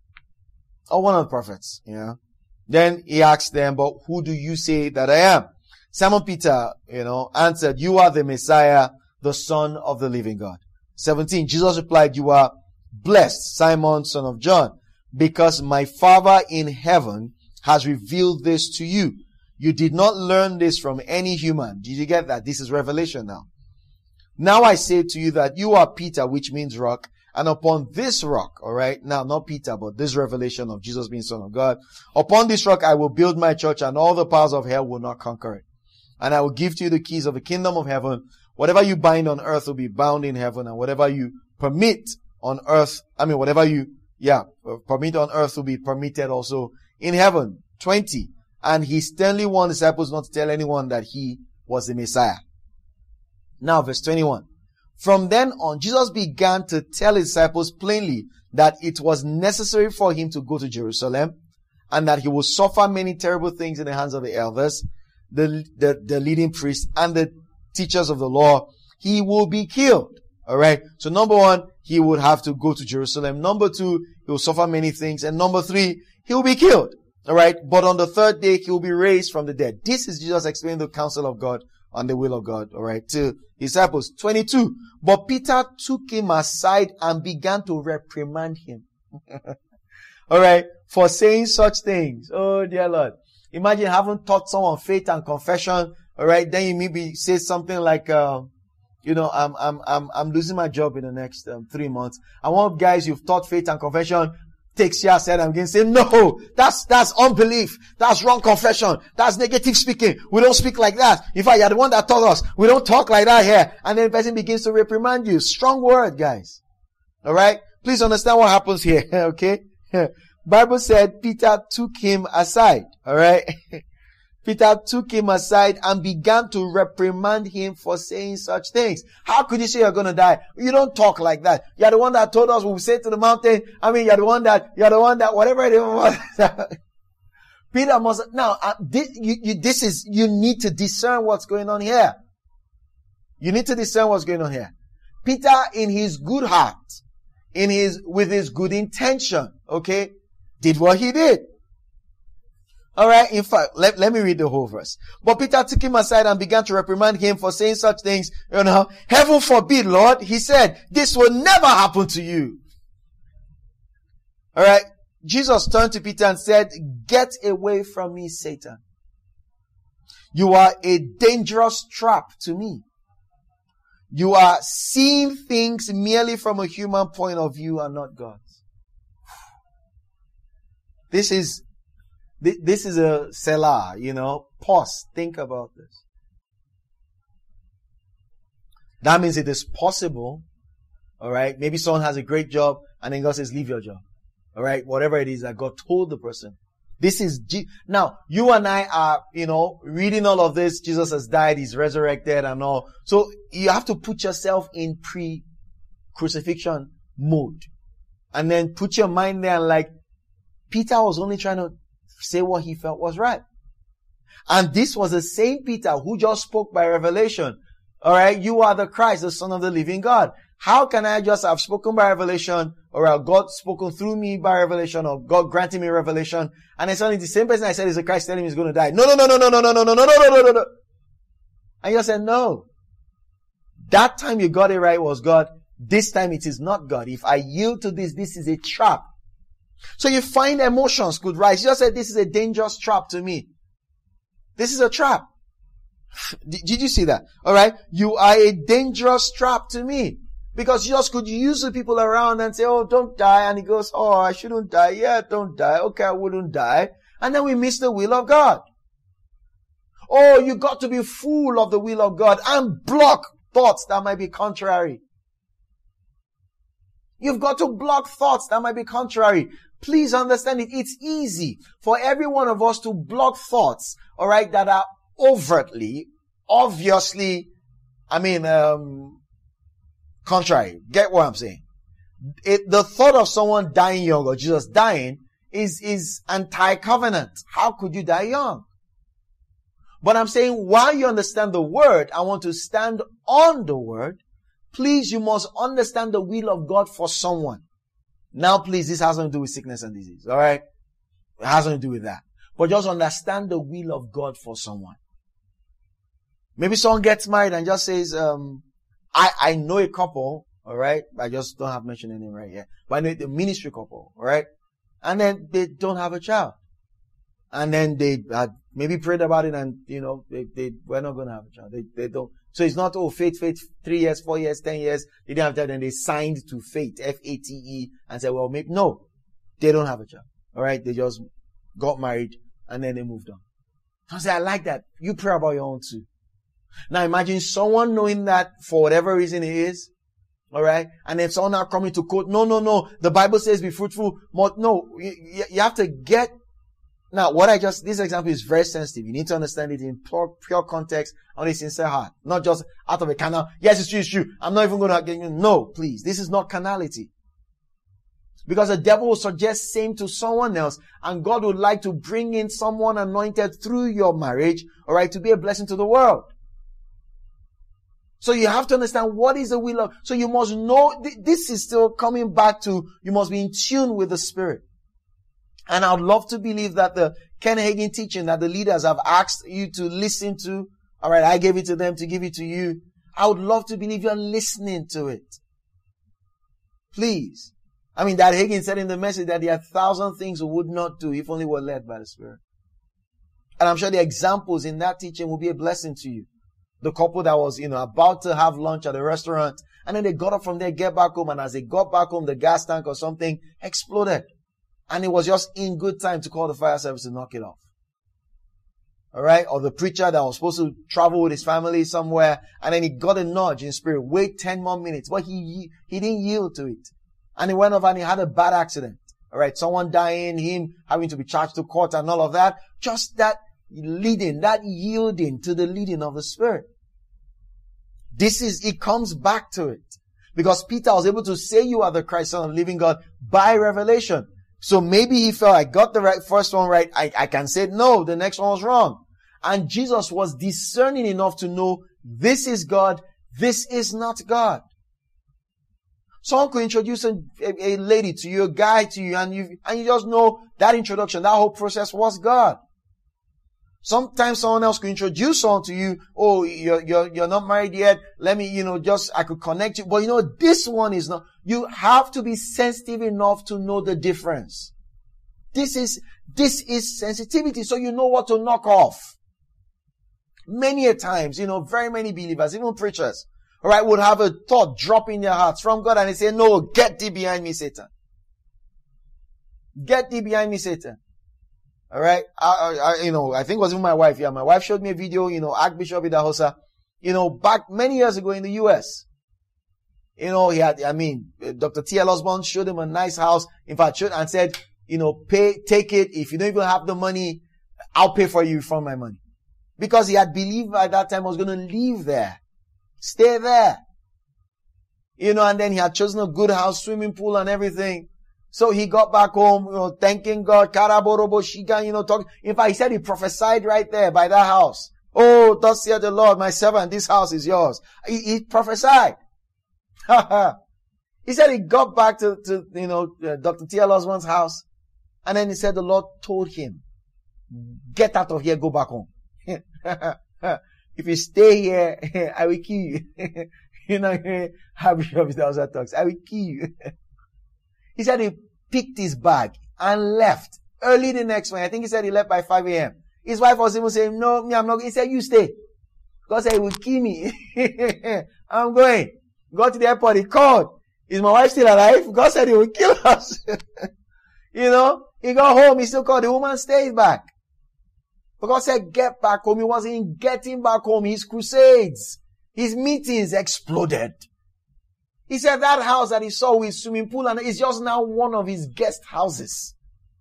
or one of the prophets, you know. Then he asked them, but who do you say that I am? Simon Peter, answered, you are the Messiah, the Son of the living God. 17, Jesus replied, you are blessed, Simon, son of John, because my Father in heaven has revealed this to you. You did not learn this from any human. Did you get that? This is revelation now. Now I say to you that you are Peter, which means rock, and upon this rock, alright, now not Peter, but this revelation of Jesus being Son of God, upon this rock I will build my church, and all the powers of hell will not conquer it. And I will give to you the keys of the kingdom of heaven. Whatever you bind on earth will be bound in heaven, and whatever you permit on earth, whatever you permit on earth will be permitted also in heaven. 20. And he sternly warned disciples not to tell anyone that he was the Messiah. Now verse 21. From then on, Jesus began to tell his disciples plainly that it was necessary for him to go to Jerusalem, and that he would suffer many terrible things in the hands of the elders, the leading priests, and the teachers of the law. He will be killed. Alright. So number one, he would have to go to Jerusalem. Number two, he will suffer many things. And number three, he will be killed. Alright. But on the third day, he will be raised from the dead. This is Jesus explaining the counsel of God and the will of God. Alright. To his disciples. 22. But Peter took him aside and began to reprimand him. Alright. For saying such things. Oh dear Lord. Imagine having taught someone faith and confession. Alright. Then you maybe say something like, I'm losing my job in the next 3 months. And one of the guys you've taught faith and confession takes you aside and begins saying, no, that's unbelief. That's wrong confession. That's negative speaking. We don't speak like that. In fact, you're the one that taught us. We don't talk like that here. And then the person begins to reprimand you. Strong word, guys. Alright? Please understand what happens here. Okay? Bible said Peter took him aside. Alright? Peter took him aside and began to reprimand him for saying such things. How could you say you're going to die? You don't talk like that. You're the one that told us we'll say to the mountain. You're the one that, whatever it was. Peter must, now, you need to discern what's going on here. You need to discern what's going on here. Peter, in his good heart, with his good intention, okay, did what he did. Alright, in fact, let me read the whole verse. But Peter took him aside and began to reprimand him for saying such things. Heaven forbid, Lord, he said, this will never happen to you. Alright, Jesus turned to Peter and said, get away from me, Satan. You are a dangerous trap to me. You are seeing things merely from a human point of view and not God's. This is a selah, pause, think about this. That means it is possible, alright, maybe someone has a great job and then God says, leave your job. Alright, whatever it is that God told the person. Now, you and I are, reading all of this. Jesus has died, he's resurrected and all. So you have to put yourself in pre-crucifixion mode. And then put your mind there and like, Peter was only trying to say what he felt was right. And this was the same Peter who just spoke by revelation. Alright, you are the Christ, the Son of the living God. How can I just have spoken by revelation, or God spoken through me by revelation, or God granting me revelation, and it's only the same person I said is the Christ telling me he's going to die. No. And you said, no. That time you got it right was God. This time it is not God. If I yield to this is a trap. So you find emotions could rise. You just said, this is a dangerous trap to me. This is a trap. Did you see that? Alright. You are a dangerous trap to me. Because you just could use the people around and say, oh, don't die. And he goes, oh, I shouldn't die. Yeah, don't die. Okay, I wouldn't die. And then we miss the will of God. Oh, you got to be full of the will of God and block thoughts that might be contrary. You've got to block thoughts that might be contrary. Please understand it. It's easy for every one of us to block thoughts, alright, that are overtly, obviously, contrary. Get what I'm saying? The thought of someone dying young or Jesus dying is anti-covenant. How could you die young? But I'm saying, while you understand the word, I want to stand on the word. Please, you must understand the will of God for someone. Now, please, this has nothing to do with sickness and disease. All right? It has nothing to do with that. But just understand the will of God for someone. Maybe someone gets married and just says, I know a couple, all right? I just don't have mentioned any name right here. But I know the ministry couple, all right? And then they don't have a child. And then they had maybe prayed about it and, they were not going to have a child. They don't. So it's not, faith, 3 years, 4 years, 10 years. They didn't have a child. Then they signed to faith, F-A-T-E, and said, well, maybe, no, they don't have a child. All right. They just got married and then they moved on. I say, I like that. You pray about your own too. Now imagine someone knowing that for whatever reason it is. All right. And if someone now coming to quote, no, the Bible says be fruitful. No, you have to get. Now, this example is very sensitive. You need to understand it in pure context on a sincere heart. Not just out of a carnal, yes, it's true. I'm not even going to get you. No, please. This is not carnality. Because the devil will suggest same to someone else, and God would like to bring in someone anointed through your marriage, alright, to be a blessing to the world. So you have to understand what is the will of, so you must know, this is still coming back to, you must be in tune with the Spirit. And I would love to believe that the Ken Hagin teaching that the leaders have asked you to listen to, alright, I gave it to them to give it to you. I would love to believe you're listening to it. Please. That Hagin said in the message that there are 1,000 things we would not do if only we're led by the Spirit. And I'm sure the examples in that teaching will be a blessing to you. The couple that was, about to have lunch at a restaurant, and then they got up from there, get back home, and as they got back home, the gas tank or something exploded. And it was just in good time to call the fire service to knock it off. Alright? Or the preacher that was supposed to travel with his family somewhere, and then he got a nudge in spirit, wait 10 more minutes, but he didn't yield to it. And he went off and he had a bad accident. Alright? Someone dying, him having to be charged to court and all of that. Just that leading, that yielding to the leading of the Spirit. It comes back to it. Because Peter was able to say you are the Christ, Son of the living God by revelation. So maybe he felt, I got the first one right. I can say no, the next one was wrong. And Jesus was discerning enough to know this is God, this is not God. Someone could introduce a lady to you, a guy to you, and you just know that introduction, that whole process was God. Sometimes someone else could introduce someone to you. Oh, you're not married yet. Let me, I could connect you. But this one is not. You have to be sensitive enough to know the difference. This is sensitivity. So you know what to knock off. Many a times, very many believers, even preachers, alright, would have a thought drop in their hearts from God and they say, no, get thee behind me, Satan. Get thee behind me, Satan. Alright, I think it was even my wife. Yeah, my wife showed me a video, Archbishop Idahosa, back many years ago in the US. He had, Dr. T.L. Osborne showed him a nice house. In fact, showed and said, take it. If you don't even have the money, I'll pay for you from my money. Because he had believed at that time I was going to live there. Stay there. And then he had chosen a good house, swimming pool and everything. So he got back home, thanking God, Karaborobo Shiga, talking. In fact, he said he prophesied right there by that house. Oh, thus saith the Lord, my servant, this house is yours. He prophesied. He said he got back to Dr. T.L. Osborne's house. And then he said the Lord told him, get out of here, go back home. If you stay here, I will kill you. How Bishop Idahosa talks. I will kill you. He said he picked his bag and left early the next morning. I think he said he left by 5 a.m. His wife was even saying, no, I'm not. He said, you stay. God said he would kill me. I'm going. Got to the airport. He called. Is my wife still alive? God said he would kill us. He got home. He still called. The woman stayed back. But God said, get back home. He wasn't getting back home. His crusades, his meetings exploded. He said that house that he saw with swimming pool and is just now one of his guest houses.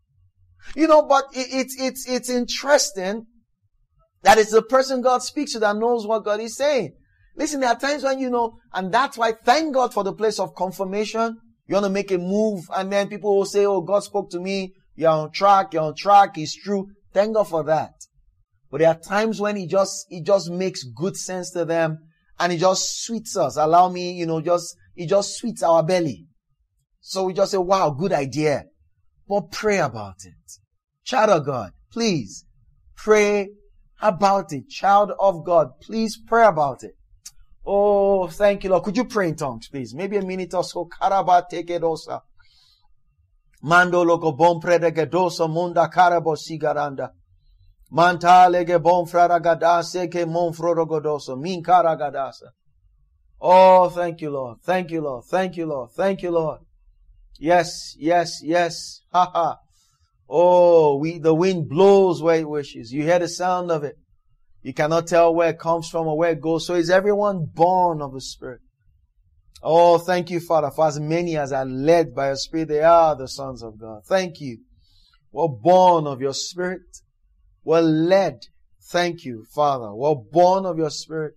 But it's interesting that it's the person God speaks to that knows what God is saying. Listen, there are times when and that's why thank God for the place of confirmation. You want to make a move and then people will say, oh, God spoke to me. You're on track. It's true. Thank God for that. But there are times when it just makes good sense to them and it just sweets us. Allow me, it just sweets our belly. So we just say, wow, good idea. But pray about it. Child of God, please pray about it. Child of God, please pray about it. Oh, thank you, Lord. Could you pray in tongues, please? Maybe a minute or so. Karaba tekedosa. Mando loco bom predegedosa munda karabo sigaranda. Manta lege bom fraragadase ke mon frorogodosa. Min karagadasa. Oh, thank you, Lord. Thank you, Lord. Thank you, Lord. Thank you, Lord. Yes. Ha ha. Oh, the wind blows where it wishes. You hear the sound of it. You cannot tell where it comes from or where it goes. So is everyone born of the Spirit? Oh, thank you, Father, for as many as are led by your Spirit, they are the sons of God. Thank you. We're born of your Spirit. We're led. Thank you, Father. We're born of your Spirit.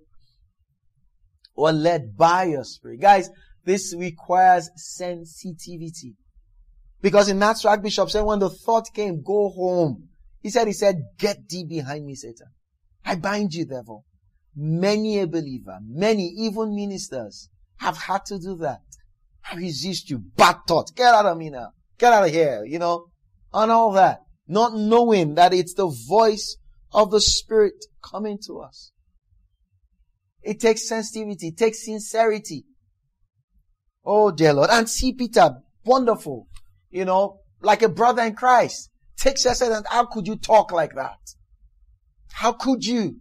We're led by your Spirit. Guys, this requires sensitivity. Because in Acts, Archbishop said when the thought came, go home. He said, get thee behind me, Satan. I bind you, devil. Many a believer, many, even ministers, have had to do that. I resist you. Bad thought. Get out of me now. Get out of here, and all that. Not knowing that it's the voice of the Spirit coming to us. It takes sensitivity. It takes sincerity. Oh, dear Lord. And see Peter, wonderful. Like a brother in Christ. Takes us and how could you talk like that? How could you?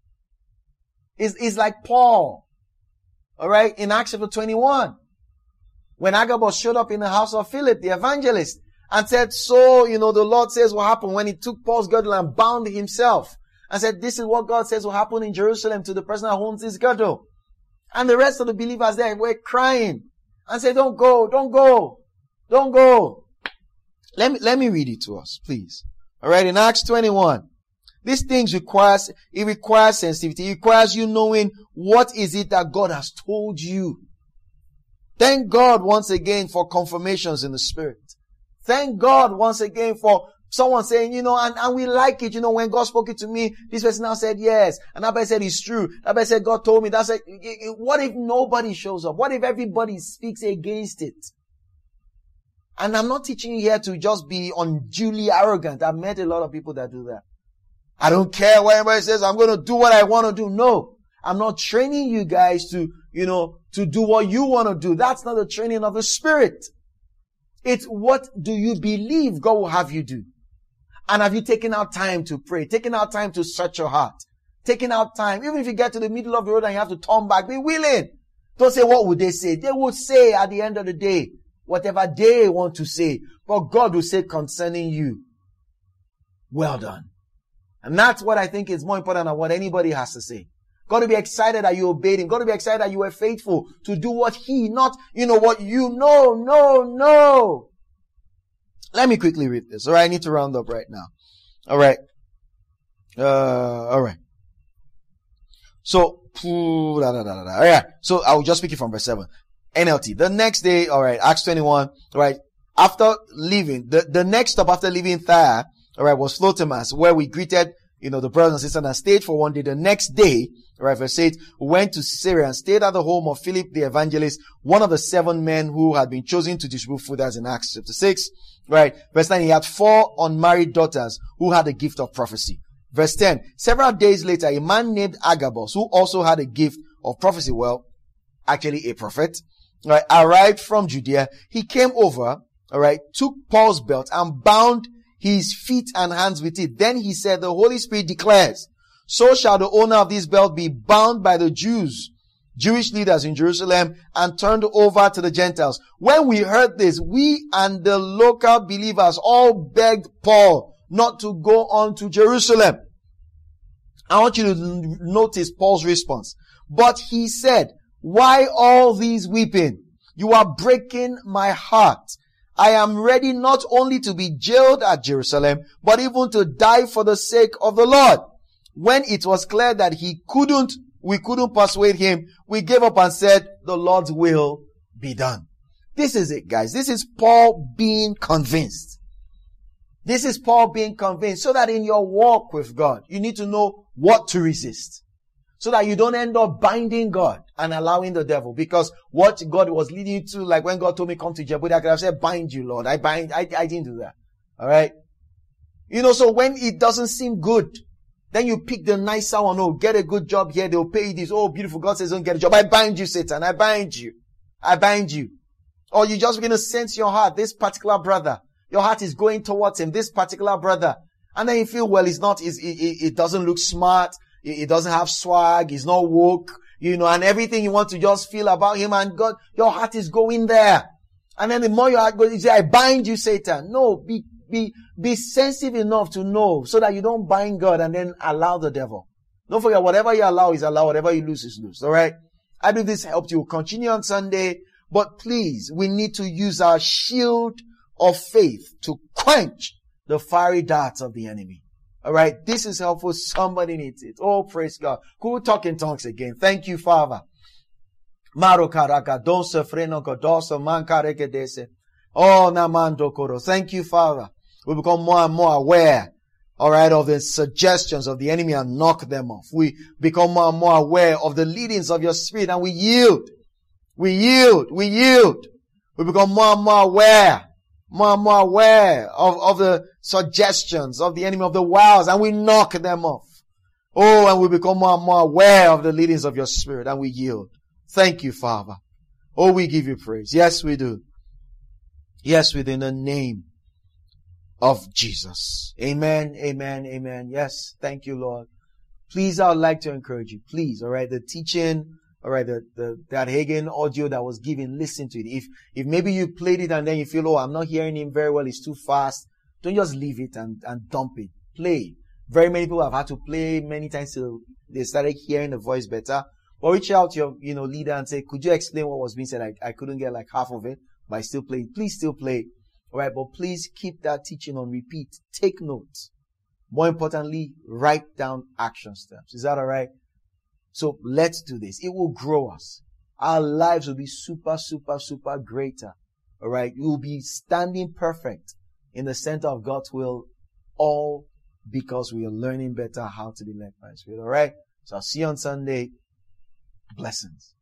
It's like Paul. All right. In Acts chapter 21. When Agabus showed up in the house of Philip, the evangelist, and said, so, the Lord says what happened when he took Paul's girdle and bound himself. And said, this is what God says will happen in Jerusalem to the person that owns his girdle. And the rest of the believers there were crying and said, don't go. Let me read it to us, please. All right. In Acts 21. These things requires sensitivity. It requires you knowing what is it that God has told you. Thank God once again for confirmations in the Spirit. Thank God once again for someone saying, and we like it, when God spoke it to me, this person now said yes. And that person said it's true. That person said God told me. That's like, what if nobody shows up? What if everybody speaks against it? And I'm not teaching you here to just be unduly arrogant. I've met a lot of people that do that. I don't care what anybody says. I'm going to do what I want to do. No, I'm not training you guys to do what you want to do. That's not the training of the Spirit. It's what do you believe God will have you do? And have you taken out time to pray? Taken out time to search your heart? Taking out time, even if you get to the middle of the road and you have to turn back, be willing. Don't say, what would they say? They would say at the end of the day, whatever they want to say. But God will say concerning you, well done. And that's what I think is more important than what anybody has to say. Got to be excited that you obeyed him. Got to be excited that you were faithful to do what he, not, what you know. No. Let me quickly read this. All right. I need to round up right now. All right. All right. So, yeah. So I will just speak it from verse 7. NLT. The next day, all right, Acts 21, all right. After leaving, the next stop after leaving Tyre, all right, was Ptolemais, where we greeted, the brothers and sisters and stayed for one day. The next day, all right, verse 8, we went to Caesarea and stayed at the home of Philip the evangelist, one of the 7 men who had been chosen to distribute food, as in Acts chapter 6. Right. Verse 9, he had 4 unmarried daughters who had a gift of prophecy. Verse 10, several days later, a man named Agabus, who also had a gift of prophecy, actually a prophet, right, arrived from Judea. He came over, all right, took Paul's belt and bound his feet and hands with it. Then he said, the Holy Spirit declares, so shall the owner of this belt be bound by the Jewish leaders in Jerusalem and turned over to the Gentiles. When we heard this, we and the local believers all begged Paul not to go on to Jerusalem. I want you to notice Paul's response. But he said, why all these weeping? You are breaking my heart. I am ready not only to be jailed at Jerusalem, but even to die for the sake of the Lord. When it was clear that we couldn't persuade him, we gave up and said, the Lord's will be done. This is it, guys. This is Paul being convinced. This is Paul being convinced, so that in your walk with God, you need to know what to resist. So that you don't end up binding God and allowing the devil. Because what God was leading you to, like when God told me come to Djibouti, I could have said, bind you, Lord. I didn't do that. Alright? So when it doesn't seem good, then you pick the nicer one. Oh, get a good job here. They'll pay you this. Oh, beautiful. God says don't get a job. I bind you, Satan. I bind you. I bind you. Or you just begin to sense your heart. This particular brother. Your heart is going towards him. This particular brother. And then you feel, well, it doesn't look smart. It doesn't have swag. He's not woke, and everything you want to just feel about him, and God, your heart is going there. And then the more your heart goes, you say, I bind you, Satan. No, be sensitive enough to know so that you don't bind God and then allow the devil. Don't forget, whatever you allow is allowed. Whatever you lose is loose. All right. I believe this helped you. Continue on Sunday, but please, we need to use our shield of faith to quench the fiery darts of the enemy. All right. This is helpful. Somebody needs it. Oh, praise God. Could we talk in tongues again? Thank you, Father. Oh, namando koro. Thank you, Father. We become more and more aware, all right, of the suggestions of the enemy and knock them off. We become more and more aware of the leadings of your spirit, and we yield. We yield. We yield. We become more and more aware of the suggestions of the enemy, of the wiles, and we knock them off. Oh, and we become more and more aware of the leadings of your spirit, and we yield. Thank you, Father. Oh, we give you praise. Yes, we do. Yes, within the name of Jesus. Amen, amen, amen. Yes, thank you, Lord. Please, I would like to encourage you. Please, all right, the teaching, all right, that Hagin audio that was given, listen to it. If maybe you played it and then you feel, oh, I'm not hearing him very well, it's too fast, don't just leave it and dump it. Play. Very many people have had to play many times till they started hearing the voice better. Or reach out to your, leader and say, could you explain what was being said? I couldn't get like half of it, but I still play. Please still play. All right, but please keep that teaching on repeat. Take notes. More importantly, write down action steps. Is that all right? So let's do this. It will grow us. Our lives will be super, super, super greater. All right. We will be standing perfect in the center of God's will, all because we are learning better how to be led by His Spirit. All right. So I'll see you on Sunday. Blessings.